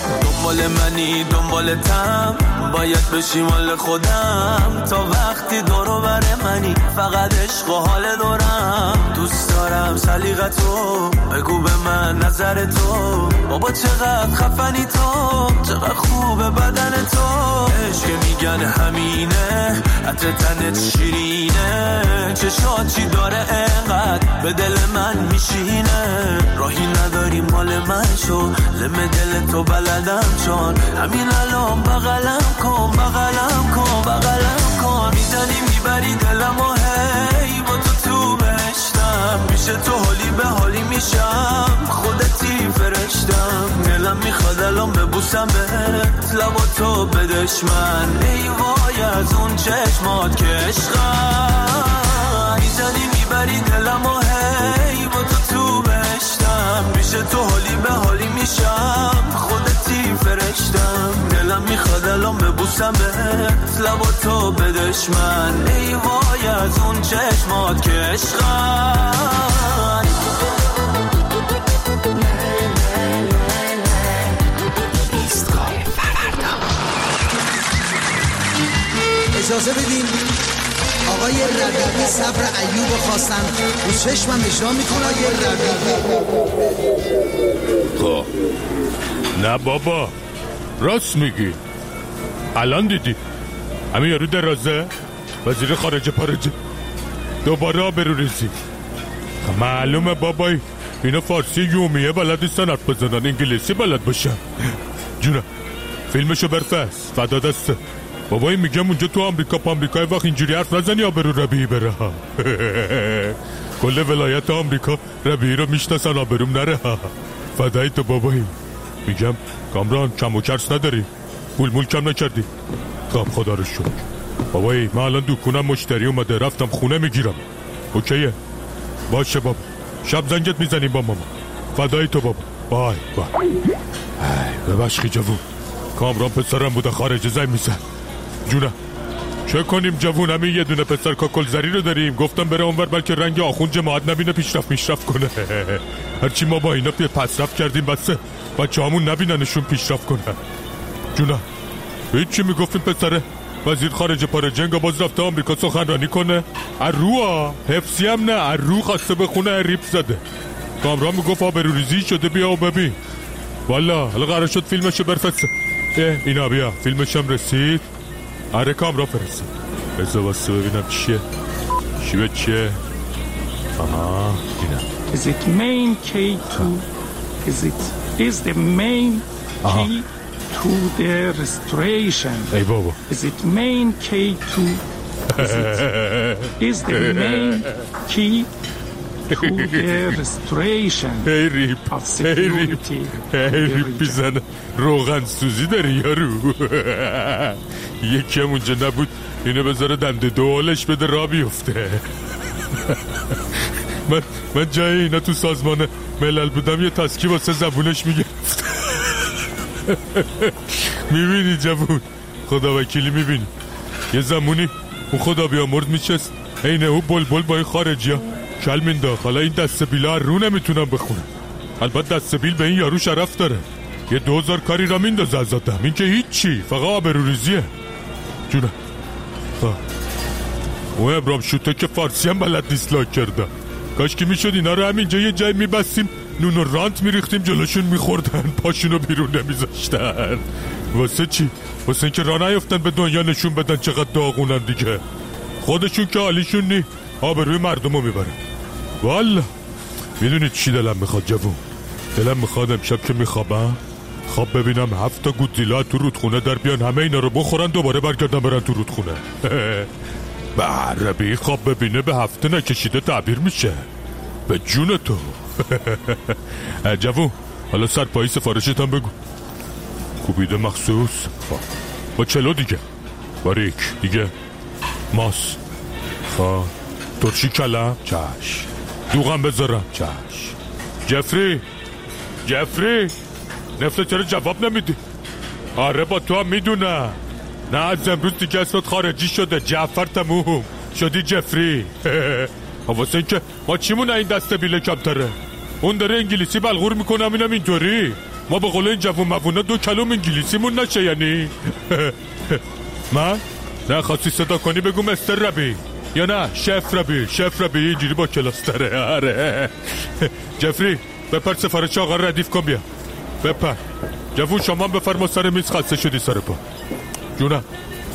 دنبال منی دنبالتم، باید بشی مال خودم تا وقتی دورو بره منی، فقط عشق و حال دورم. دوست دارم سلیقتو، بگو به من نظر تو، بابا چقدر خفنی تو، چقدر خوبه بدن تو. عشق میگن همینه، عطر تنت شیرینه، چشات چی داره انقدر به دل من میشینه. راهی نداری مال من شو، لم دل تو بلدم چون همین الان بغلم کن بغلم کن بغلم کن. میزنی میبری دلم و هی با تو بهشتم، میشه تو حالی به حالی میشم، خودتی فرشتم. دلم میخواد الان ببوسم بهت، لبا تو بدش من، ای وای از اون چشمات که عشقم. میزنی میبری دلم و هی با تو بهشتم، میشه تو حالی به حالی میشم، خودتی فرشتم. دلم میخواد الان ببوسم بهت، لبا تو بدش من، ای وای از اون چشمات که عشقم. ایستگاه فردا. اجازه بدین آقای ربیعی صبر ایوب خواستن رو چشمم اجرا میکنه. آقای ربیعی خب نه بابا راست میگی، الان دیدی همین یارو درازه وزیر خارجه پارجه دوباره آبروریزی. معلومه بابای اینا فارسی یومیه بلد نیستن حرف بزنن، انگلیسی بلد باشن. جونم فیلمشو برفس فدا دسته بابایی. میگم اونجا تو آمریکا وقت اینجوری حرف نزنی آبرو ربیعی بره. کل ولایت آمریکا ربیعی رو میشناسن، آبروم نره. فدای تو بابایی. میگم کامران کم و کرس نداری، مول کم نکردی. خب خدا رو شکر بابایی. من الان دکونم مشتری اومده، رفتم خونه میگیرم. اوکیه باشه بابا، شب زنگت میزنیم با ماما. فدای تو بابا. بای ببخشی جوون، کامران پسرم بوده خارج زنگ میزن. جونم چه کنیم جوون، همین یه دونه پسر کاکل زری رو داریم، گفتم بره اونور بلکه رنگ آخون جماعت نبینه پیشرفت کنه. هرچی ما با اینا پسرفت کردیم بسه بچه همون نبیننشون پیشرفت کنه. جونم هیچی میگفتیم پسره وزیر خارجه پارجنگ باز رفته آمریکا سخنرانی کنه. ارو حفظی هم نه، ارو خواسته به خونه ریپ زده. کامران میگفت آبروریزی شده بیا و ببین. والا حالا قرار شد فیلمشو برفسته. اینا بیا فیلمشم رسید. آره کامران فرستید. بذار واسه ببینم چیه چیه. آها اینا. Is it main key to is the main key to the restoration. ای بابا. Is it main key to is the main key to the restoration of security. ریپ بیزنه روغن سوزی داری یارو. یکی هم اونجا نبود اینو بذاره دنده دولش بده را بیفته. من جای اینا تو سازمان ملل بودم یه تسکی واسه زبونش میگرفت. میبینی جوون، خدا وکیلی میبینی یه زمونی اون خدا بیامرد میچست اینه او بلبل با این خارجی ها کل مینداخت. حالا این دست بیلا رو نمیتونم بخونم. البته دست بیل به این یارو شرف داره، یه 2000 کاری را میندازه از آدم، این که هیچی فقط آبروریزیه. جونه اون ابرام شوته که فارسی هم بلد دیسلایک کردم. کاش که میشد اینا رو همینجا یه جای میبستیم نون و رانت میریختیم جلوشون میخوردن، پاشونو بیرون نمیذاشتن. واسه چی؟ واسه اینکه راه نیفتن به دنیا نشون بدن چقدر داغونن دیگه. خودشون که حالیشون نی، آبروی مردمو میبرن. والا میدونید چی دلم میخواد جوون؟ دلم میخواد امشب که میخوابم خواب ببینم 7 تا گودزیلا تو رودخونه در بیان، همه اینا رو بخورن دوباره برگردن برن تو رودخونه. به عربی خواب ببینه به هفته نکشیده تعبیر میشه. به جون تو. جوون حالا سرپایی سفارشت هم بگو. کوبیده مخصوص با چلو دیگه، باریک دیگه، ماس ترشی کلم چش، دوغم بذارم چش. جفری نفته چرا جواب نمیدی؟ آره با تو هم میدونم. نه از امروز دیگه اسمت خارجی شده، جعفر تموم شدی جفری. واسه این که ما چیمونه این دسته بیله کمتره؟ اون داره انگلیسی بلغور میکنم اینم اینطوری. ما به قول این جوون موونا 2 کلم انگلیسیمون نشه یعنی. من نه خواستی صدا کنی بگو مستر ربی یا نه شف ربی اینجوری با کلاس داره. آره جفری بپر سفارش آقا ردیف کن بیا بپر. جوون شما بفرما سر میز خسته شدی سر پا. جونم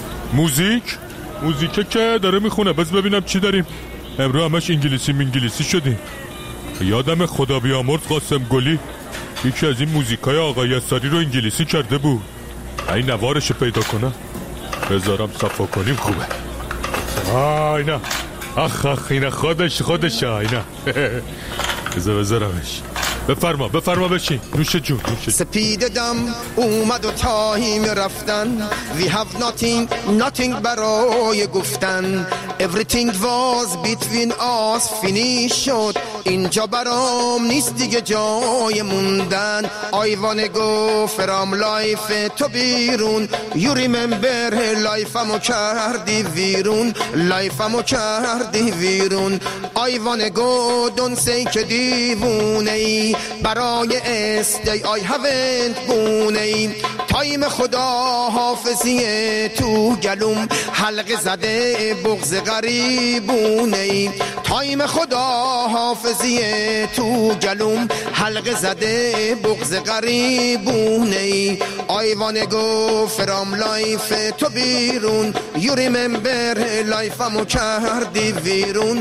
موزیکه که داره میخونه. بس ببینم چی داریم امروز. همش انگلیسی شدیم. یادم خدا بیامرز قاسم گلی یکی از این موزیکای آقای یساری رو انگلیسی کرده بود. این نوارش پیدا کنم بذارم صفا کنیم خوبه. اینا آخ اینا خودش اینا. بذارمش. بفرما بشین. نوش جون. سپید دم اومد و تایم رفتن. We have nothing برای گفتن. Everything was between us finish شد. اینجا برام نیست دیگه جای موندن. I wanna go from life تو بیرون. You remember life'مو کردی ویرون. I wanna go don't say که دیوونه ای. برای استای I haven't بونه ای. تایم خدا حافظیه تو گلوم. حلقه زده بغض غریبونه ای. تایم خدا حافظیه تو گلوم. حلقه زده بغض غریبونه ای. I wanna go from life تو بیرون. You remember life'مو کردی ویرون.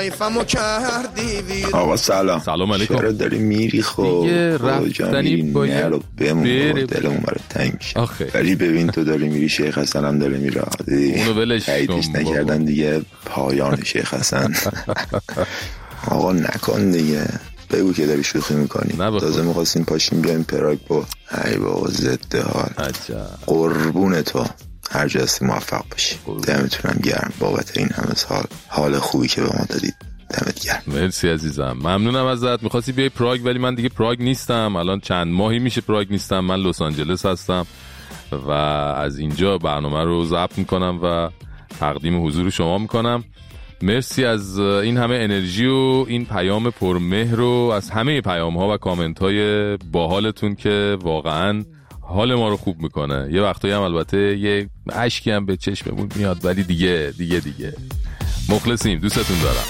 آقا سلام علیکم. چرا داری میری خب دیگه رفتنی باید بمون دلمون برای تنگ میشه. ولی ببین تو داری میری شیخ حسن هم داره میره. اونو ولش تاییدش نکردن دیگه پایان شیخ حسن. آقا نکن دیگه. بگو که داری شوخی میکنی. تازه میخواستیم پاشیم بیایم پراگ با ای بابا ضد حال. قربون تو هر جا هستی موفق باشی. دمتونم گرم بابت این همه سال حال خوبی که به ما دادید. دمت گرم. مرسی عزیزم. ممنونم ازت. میخواستی بیای پراگ ولی من دیگه پراگ نیستم. الان چند ماهی میشه پراگ نیستم. من لس آنجلس هستم و از اینجا برنامه رو ضبط میکنم و تقدیم حضور شما میکنم. مرسی از این همه انرژی و این پیام پرمهر و از همه پیام ها و کامنت های باحالتون که واقعا حال ما رو خوب میکنه. یه وقتایی هم البته یه اشکی هم به چشممون میاد ولی دیگه مخلصیم. دوستتون دارم.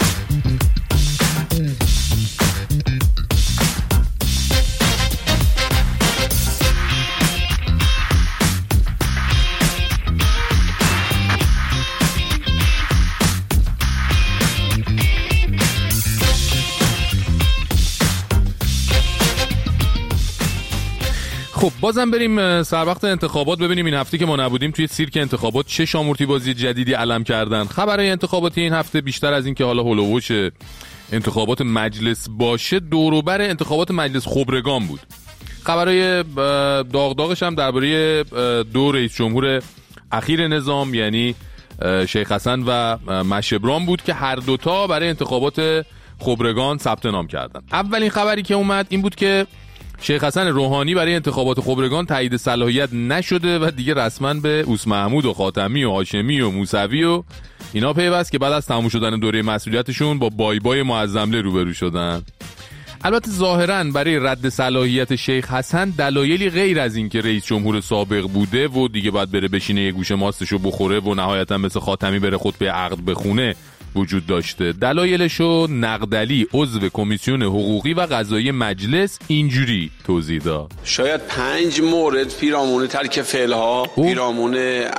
خب بازم بریم سر وقت انتخابات ببینیم این هفته که ما نبودیم توی سیرک انتخابات چه شامورتی بازی جدیدی علم کردن. خبرهای انتخاباتی این هفته بیشتر از این که حالا هولووش انتخابات مجلس باشه دور و بر انتخابات مجلس خبرگان بود. خبرهای داغداغش هم درباره 2 رئیس جمهور اخیر نظام یعنی شیخ حسن و مشبران بود که هر دوتا برای انتخابات خبرگان ثبت نام کردن. اولین خبری که اومد این بود که شیخ حسن روحانی برای انتخابات خبرگان تایید صلاحیت نشده و دیگه رسما به اوس محمود و خاتمی و هاشمی و موسوی و اینا پیوست که بعد از تموم شدن دوره مسئولیتشون با بای معظمله روبرو شدن. البته ظاهرا برای رد صلاحیت شیخ حسن دلایلی غیر از این که رئیس جمهور سابق بوده و دیگه باید بره بشینه یه گوشه ماستشو بخوره و نهایتا مثل خاتمی بره خطبه عقد بخونه وجود داشته. دلایلشو نقدلی عضو کمیسیون حقوقی و قضایی مجلس اینجوری توضیح داد. شاید 5 مورد پیرامون ترک فعلها، پیرامون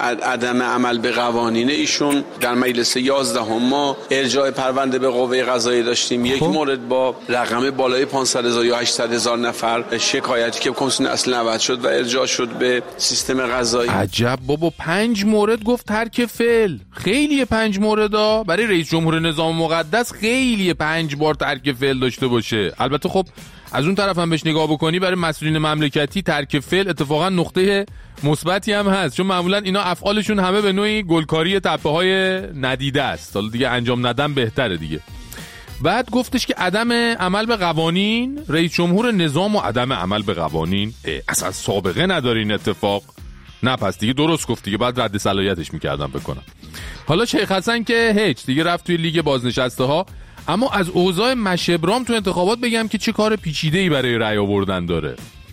عدم عمل به قوانین ایشون. در مجلس 11 ما ارجاع پرونده به قوه قضاییه داشتیم. یک مورد با رقم بالای 500,000 یا 800,000 نفر شکایتی که کمیسیون اصل 90 شد و ارجاع شد به سیستم قضایی. عجب بابا 5 مورد گفت ترک فعل. خیلیه 5 موردا برای رئیس جمهور نظام مقدس خیلیه 5 بار ترک فعل داشته باشه. البته خب از اون طرف هم بهش نگاه بکنی برای مسئولین مملکتی ترک فعل اتفاقا نقطه مثبتی هم هست چون معمولا اینا افعالشون همه به نوعی گلکاری تپه‌های ندیده است. حالا دیگه انجام ندن بهتره دیگه. بعد گفتش که عدم عمل به قوانین رئیس جمهور نظام و عدم عمل به قوانین اصلا سابقه نداره این اتفاق. نه پس دیگه درست گفت دیگه بعد رد صلاحیتش می‌کردم بکنم. حالا شیخ حسن که هیچ دیگه رفت توی لیگ بازنشسته ها. اما از اوضاع مشبرام تو انتخابات بگم که چه کار پیچیده‌ای برای رأی آوردن داره.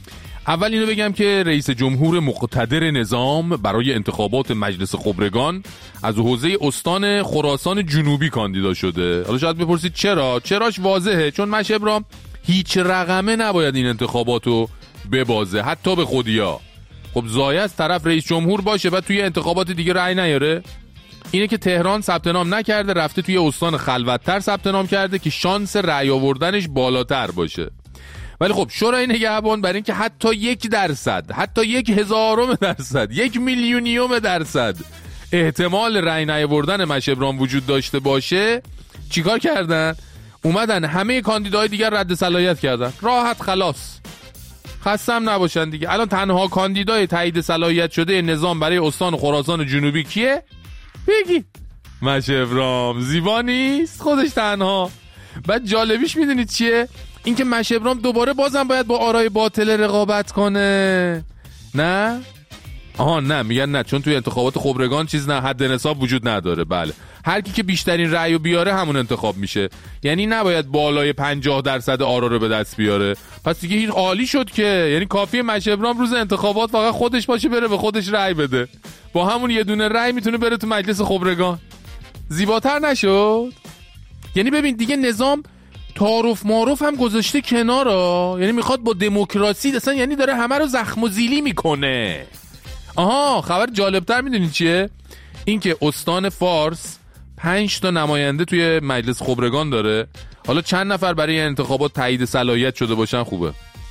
اول اینو بگم که رئیس جمهور مقتدر نظام برای انتخابات مجلس خبرگان از حوزه استان خراسان جنوبی کاندیدا شده. حالا شاید بپرسید چرا؟ چراش واضحه، چون مشهبرام هیچ رقمه نباید این انتخاباتو ببازه، حتی به خودیا. خب زایه از طرف رئیس جمهور باشه و توی انتخابات دیگه رأی نیاره. اینه که تهران ثبت نام نکرده، رفته توی استان خلوت‌تر ثبت نام کرده که شانس رأی آوردنش بالاتر باشه. ولی خب شورای نگهبان برای اینکه حتی 1%، حتی 1/1000%، 1,000,000% احتمال رأی نیاوردن مشهبرام وجود داشته باشه، چیکار کردن؟ اومدن همه کاندیداهای دیگر رد صلاحیت کردن. راحت خلاص، خستم نباشن دیگه. الان تنها کاندیدای تایید صلاحیت شده نظام برای استان خراسان جنوبی کیه؟ بگی مشهبرام. زیبا نیست؟ خودش تنها. بعد جالبیش میدونید چیه؟ اینکه مشهبرام دوباره بازم باید با آرای باطل رقابت کنه. نه؟ آها نه، میگن نه، چون توی انتخابات خبرگان چیز نه، حد نصاب وجود نداره. بله، هر کی که بیشترین رأیو بیاره همون انتخاب میشه. یعنی نباید بالای 50% آرا رو به دست بیاره. پس دیگه این عالی شد که یعنی کافیه مشهبرام روز انتخابات فقط خودش باشه، بره به خودش رأی بده. با همون یه دونه رأی میتونه بره تو مجلس خبرگان. زیباتر نشد؟ یعنی ببین دیگه نظام تعارف معارف هم گذاشته کنارا، یعنی میخواد با دموکراسی اصلا، یعنی داره همه رو زخم و زیلی میکنه. آها، خبر جالبتر میدونید چیه؟ این که استان فارس 5 تا نماینده توی مجلس خبرگان داره. حالا چند نفر برای انتخابات تایید صلاحیت شده باشن خوبه؟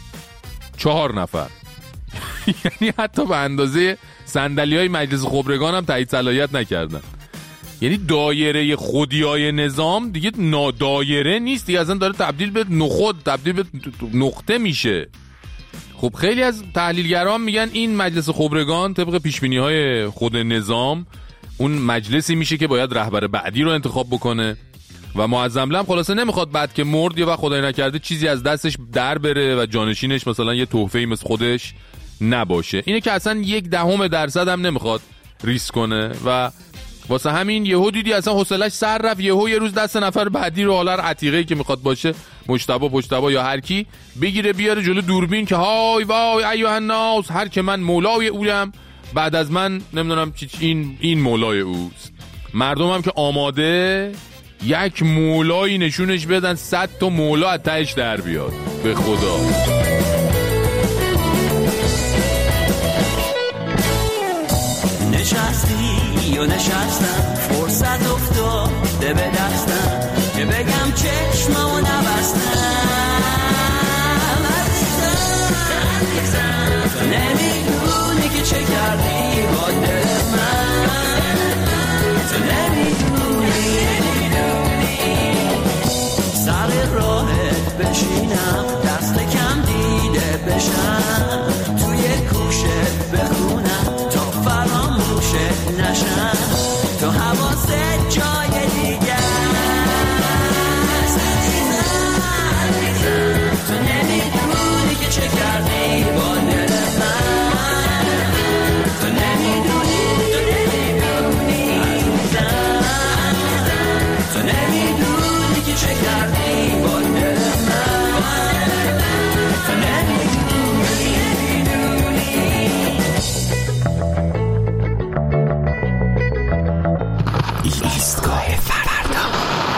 4 نفر. یعنی حتی به اندازه صندلی‌های مجلس خبرگان هم تایید صلاحیت نکردن. یعنی دایره خودیای نظام دیگه دایره نیست دیگه، اصلا داره تبدیل به نخود، تبدیل به نقطه میشه. خب خیلی از تحلیلگران میگن این مجلس خبرگان طبق پیشبینی‌های خود نظام اون مجلسی میشه که باید رهبر بعدی رو انتخاب بکنه و معظم هم خلاصه نمیخواد بعد که مرد یا خدای نکرده چیزی از دستش در بره و جانشینش مثلا یه تحفه‌ای مثل خودش نباشه. اینه که اصلا 0.1% هم نمیخواد ریسک کنه و واسه همین یهو دیدی اصلا حوصله‌اش سر رفت، یهو یه روز دست نفر بعدی رو حالا عتیقه‌ای که میخواد باشه، مجتبی یا هر کی، بگیره بیاره جلو دوربین که های وای ایها الناس، هر که من مولای اویم، بعد از من نمیدونم این مولای اوست. مردم هم که آماده یک مولایی نشونش بدن، 100 تا مولا از تهش در بیاد. به خدا نشستی و نشستم، فرصت افتاده به دستم که بگم چشممو نبستم. عزیزم نمیدونی که چه کردی با دل من، تو نمیدونی سر راهت بشینم، دست کم دیده بشم، توی کوشت بخونم تا فراموشت نشم، تو حواست جای دیگه تو نمیدونی که چه کردی با دل من، تو نمیدونی عزیزم، تو نمیدونی که چه کردی با دل من، تو نمیدونی. ایستگاه فردا.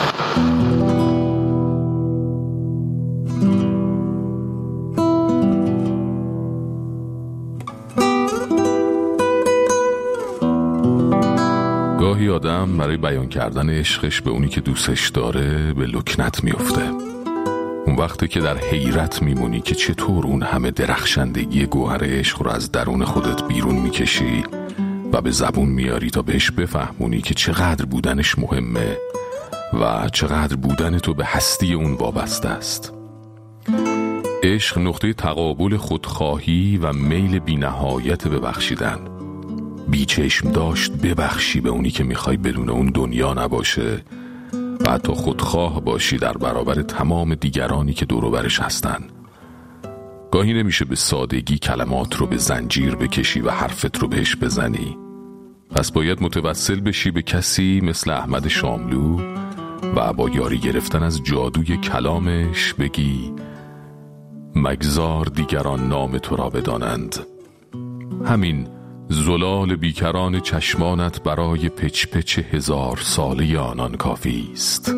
گاهی آدم برای بیان کردن عشقش به اونی که دوستش داره به لکنت میفته. اون وقتی که در حیرت میمونی که چطور اون همه درخشندگی گوهر عشق رو از درون خودت بیرون میکشی و به زبون میاری تا بهش بفهمونی که چقدر بودنش مهمه و چقدر بودن تو به هستی اون وابسته است. عشق نقطه تقابل خودخواهی و میل بی نهایت به بخشیدن. بی چشم داشت ببخشی به اونی که میخوای بدون اون دنیا نباشه و حتی خودخواه باشی در برابر تمام دیگرانی که دور و برش هستن. گاهی نمیشه به سادگی کلمات رو به زنجیر بکشی و حرفت رو بهش بزنی. پس باید متوسل بشی به کسی مثل احمد شاملو و با یاری گرفتن از جادوی کلامش بگی مگذار دیگران نام تو را بدانند. همین زلال بیکران چشمانت برای پچ پچ 1000 ساله آنان کافی است.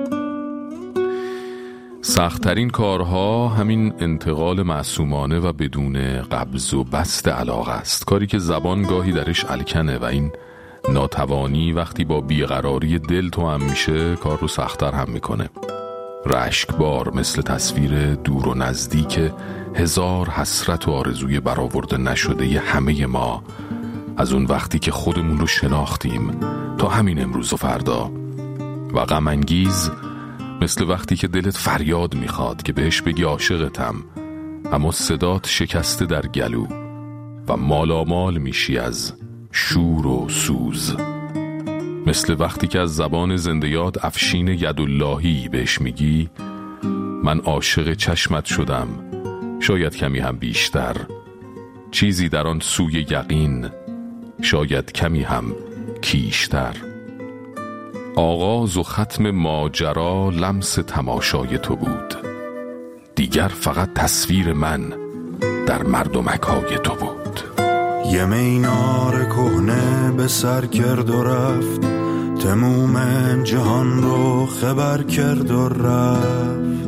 سخت‌ترین کارها همین انتقال معصومانه و بدون قبض و بست علاقه است، کاری که زبان گاهی درش الکنه و این ناتوانی وقتی با بیقراری دل تو هم میشه کار رو سخت‌تر هم میکنه. رشکبار مثل تصویر دور و نزدیک 1000 حسرت و آرزوی برآورده نشده ی همه ما از اون وقتی که خودمون رو شناختیم تا همین امروز و فردا. و غم انگیز مثل وقتی که دلت فریاد میخواد که بهش بگی عاشقتم، اما صدات شکسته در گلو و مالامال میشی از شور و سوز. مثل وقتی که از زبان زنده یاد افشین یداللهی بهش میگی من عاشق چشمت شدم، شاید کمی هم بیشتر، چیزی در آن سوی یقین، شاید کمی هم کیشتر. آغاز و ختم ماجرا لمس تماشای تو بود، دیگر فقط تصویر من در مردمک‌های تو بود. یه مینار کهنه به سر کرد و رفت، تموم جهان رو خبر کرد و رفت.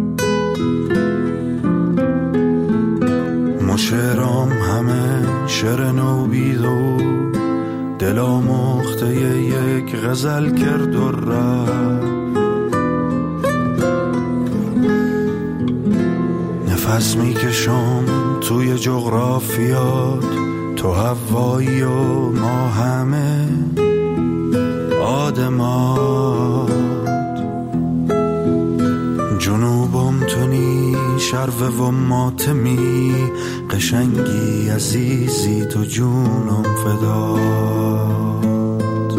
مشرام همه شعر نو بیدو، دلا مخته یک غزل کرد و رفت. نفس میکشم توی جغرافیات، تو هوایی و ما همه آدمات. جنوبم تونی شرو و ماتمی، قشنگی عزیزی تو جونم فدات.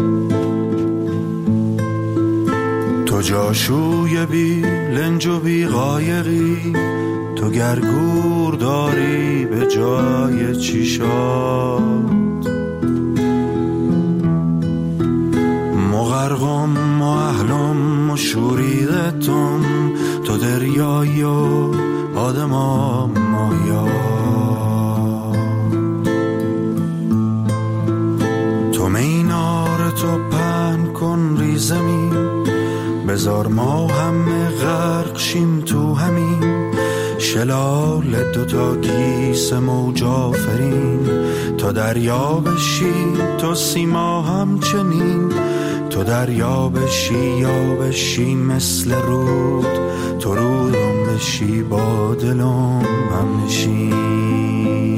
تو جاشوی بی لنج و بی قایقی، تو گرگور داری به جای چیشات. مغرقم و اهلم و شوریدتم، تو دریایی و آدم مایا. تو مینار تو پهن کن ری زمین، بذار ما همه غرق شیم تو همین شلال دوتا گیس موج آفرین. تو دریا بشی تو سیما همچنین، تو دریا بشی یا بشی مثل رود، تو رودم بشی با دلم هم نشین.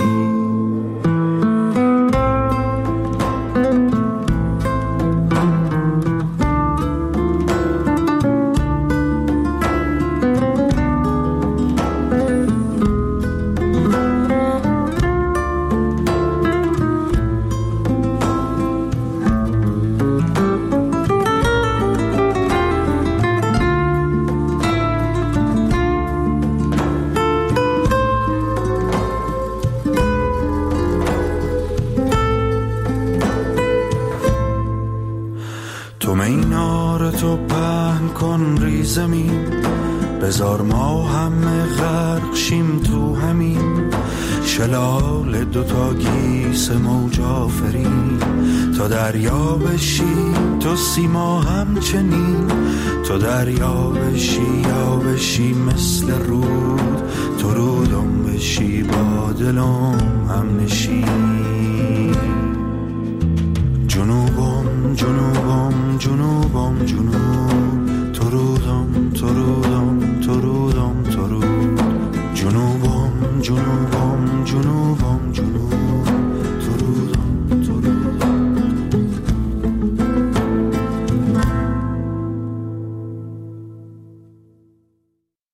تو مینار تو پهن کن ری زمین، بذار ما همه غرق شیم تو همین شلال دوتا گیس موج آفرین. تو دریا بشی تو سیما همچنین، تو دریا بشی یا